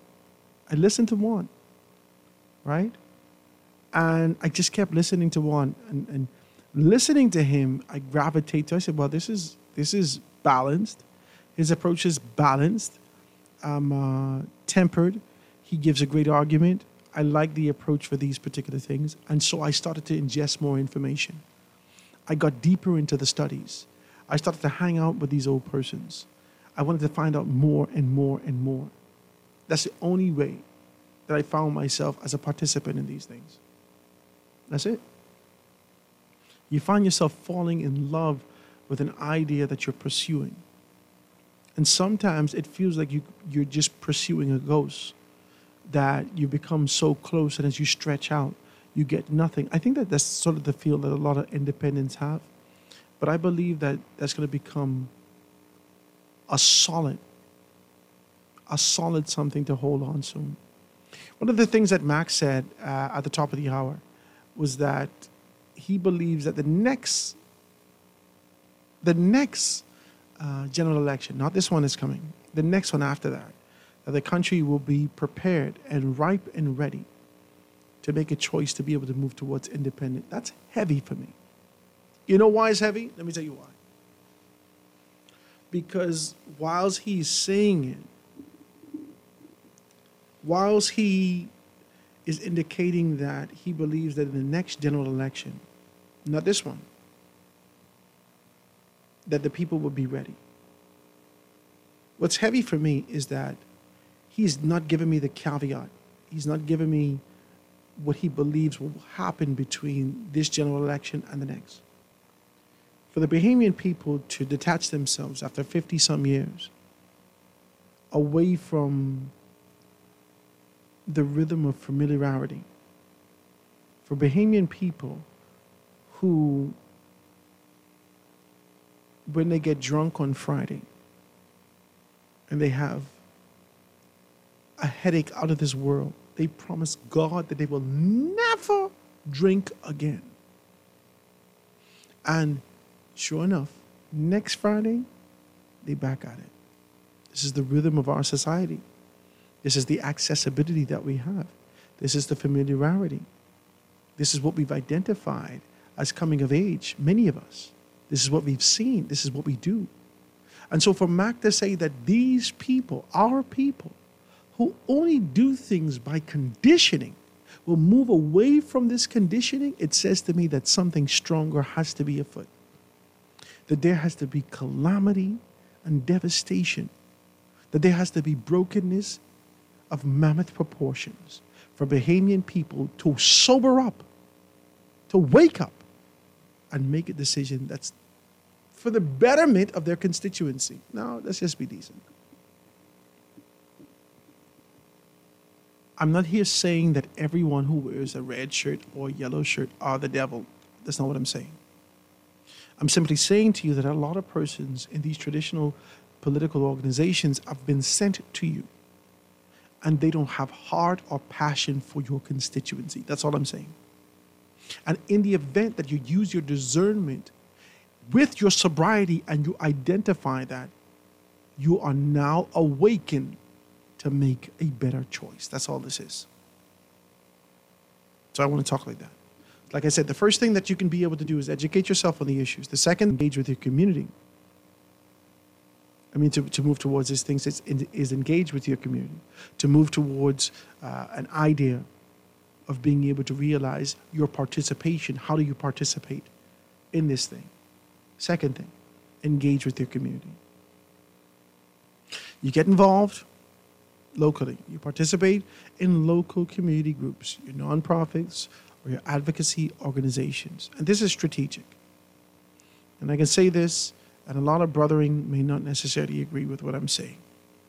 Right? And I just kept listening to one. And listening to him, I gravitate to, I said, well, this is balanced. His approach is balanced, tempered. He gives a great argument. I like the approach for these particular things. And so I started to ingest more information. I got deeper into the studies. I started to hang out with these old persons. I wanted to find out more and more and more. That's the only way that I found myself as a participant in these things. That's it. You find yourself falling in love with an idea that you're pursuing. And sometimes it feels like you're just pursuing a ghost, that you become so close, and as you stretch out, you get nothing. I think that that's sort of the feel that a lot of independents have. But I believe that that's going to become a solid something to hold on to. One of the things that Max said at the top of the hour was that he believes that the next general election, not this one is coming, the next one after that the country will be prepared and ripe and ready to make a choice to be able to move towards independence. That's heavy for me. You know why it's heavy? Let me tell you why. Because whilst he's saying it, whilst he is indicating that he believes that in the next general election, not this one, that the people will be ready. What's heavy for me is that he's not giving me the caveat. He's not giving me what he believes will happen between this general election and the next. For the Bahamian people to detach themselves after 50-some years away from the rhythm of familiarity, for Bahamian people who, when they get drunk on Friday and they have a headache out of this world, they promise God that they will never drink again. And sure enough, next Friday, they back at it. This is the rhythm of our society. This is the accessibility that we have. This is the familiarity. This is what we've identified as coming of age, many of us. This is what we've seen. This is what we do. And so for Mac to say that these people, our people, who only do things by conditioning, will move away from this conditioning, it says to me that something stronger has to be afoot. That there has to be calamity and devastation. That there has to be brokenness of mammoth proportions for Bahamian people to sober up, to wake up, and make a decision that's for the betterment of their constituency. Now, let's just be decent. I'm not here saying that everyone who wears a red shirt or yellow shirt are the devil. That's not what I'm saying. I'm simply saying to you that a lot of persons in these traditional political organizations have been sent to you, and they don't have heart or passion for your constituency. That's all I'm saying. And in the event that you use your discernment with your sobriety and you identify that, you are now awakened to make a better choice. That's all this is. So I want to talk like that. Like I said, the first thing that you can be able to do is educate yourself on the issues. The second, engage with your community. I mean, to move towards these things is engage with your community. To move towards an idea of being able to realize your participation. How do you participate in this thing? Second thing, engage with your community. You get involved locally. You participate in local community groups, your nonprofits or your advocacy organizations. And this is strategic. And I can say this, and a lot of brothering may not necessarily agree with what I'm saying.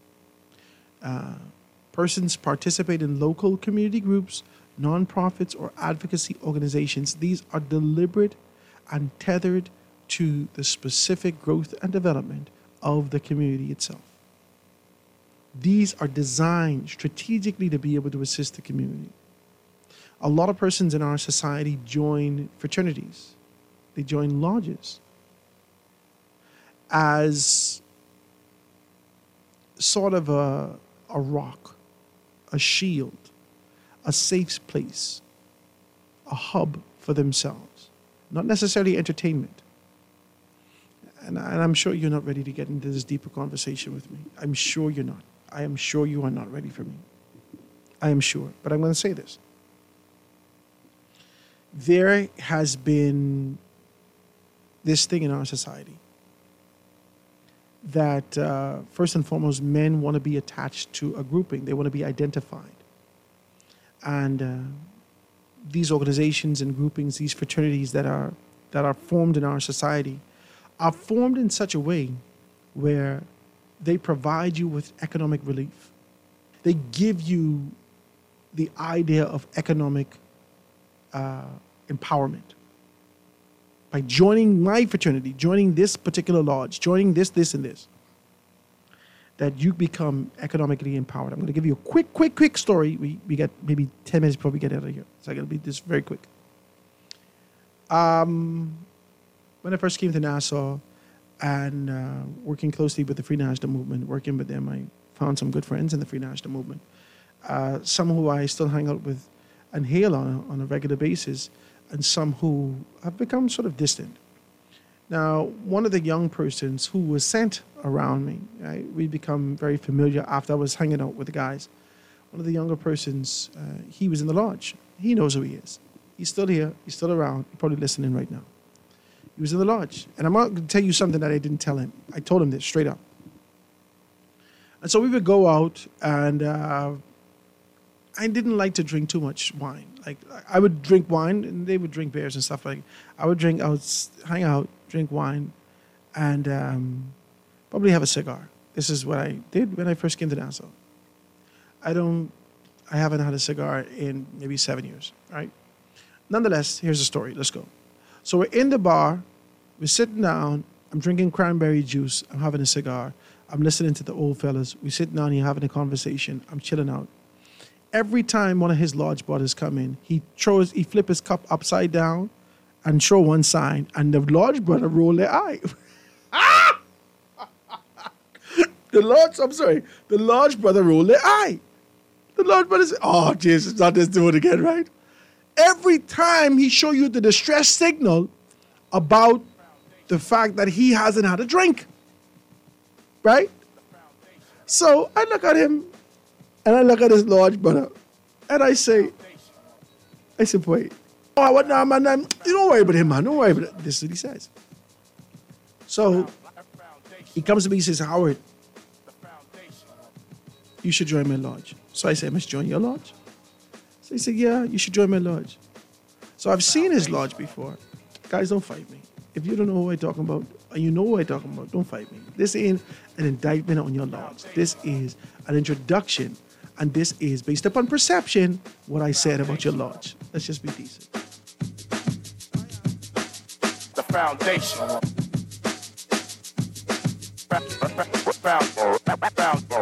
Persons participate in local community groups, nonprofits, or advocacy organizations. These are deliberate and tethered to the specific growth and development of the community itself. These are designed strategically to be able to assist the community. A lot of persons in our society join fraternities. They join lodges as sort of a rock, a shield, a safe place, a hub for themselves, not necessarily entertainment. And I'm sure you're not ready to get into this deeper conversation with me. I'm sure you're not. I am sure you are not ready for me. I am sure. But I'm going to say this. There has been this thing in our society that, first and foremost, men want to be attached to a grouping. They want to be identified. And these organizations and groupings, these fraternities that are that are formed in our society are formed in such a way where they provide you with economic relief. They give you the idea of economic empowerment. By joining my fraternity, joining this particular lodge, joining this, and this, that you become economically empowered. I'm going to give you a quick story. We get maybe 10 minutes before we get out of here. So I'm going to be this very quick. When I first came to Nassau and working closely with the Free National Movement, working with them, I found some good friends in the Free National Movement. Some who I still hang out with and hail on a regular basis, and some who have become sort of distant. Now, one of the young persons who was sent around me, we become very familiar after I was hanging out with the guys. One of the younger persons, he was in the lodge. He knows who he is. He's still here. He's still around. He's probably listening right now. He was in the lodge. And I'm not going to tell you something that I didn't tell him. I told him this straight up. And so we would go out, and I didn't like to drink too much wine. Like, I would drink wine, and they would drink beers and stuff. Like, I would hang out, drink wine, and probably have a cigar. This is what I did when I first came to Nassau. I haven't had a cigar in maybe 7 years, right? Nonetheless, here's the story. Let's go. So we're in the bar. We're sitting down. I'm drinking cranberry juice. I'm having a cigar. I'm listening to the old fellas. We're sitting down here having a conversation. I'm chilling out. Every time one of his lodge brothers come in, he flip his cup upside down and show one side, and the lodge brother roll their eye. The lodge brother roll their eye. The lodge brother said, "Oh, Jesus, not this doing it again, right?" Every time he show you the distress signal about the fact that he hasn't had a drink, right? So I look at him, and I look at his lodge brother, and I say, wait. Oh, what now, man? You don't worry about him, man. Don't worry about it. This is what he says. So he comes to me, he says, "Howard, you should join my lodge." So I say, "I must join your lodge?" So he said, "Yeah, you should join my lodge." So I've seen his lodge before. Guys, don't fight me. If you don't know who I'm talking about, and you know who I'm talking about, don't fight me. This ain't an indictment on your lodge. This is an introduction, and this is based upon perception, what I said about your lodge. Let's just be decent. The foundation.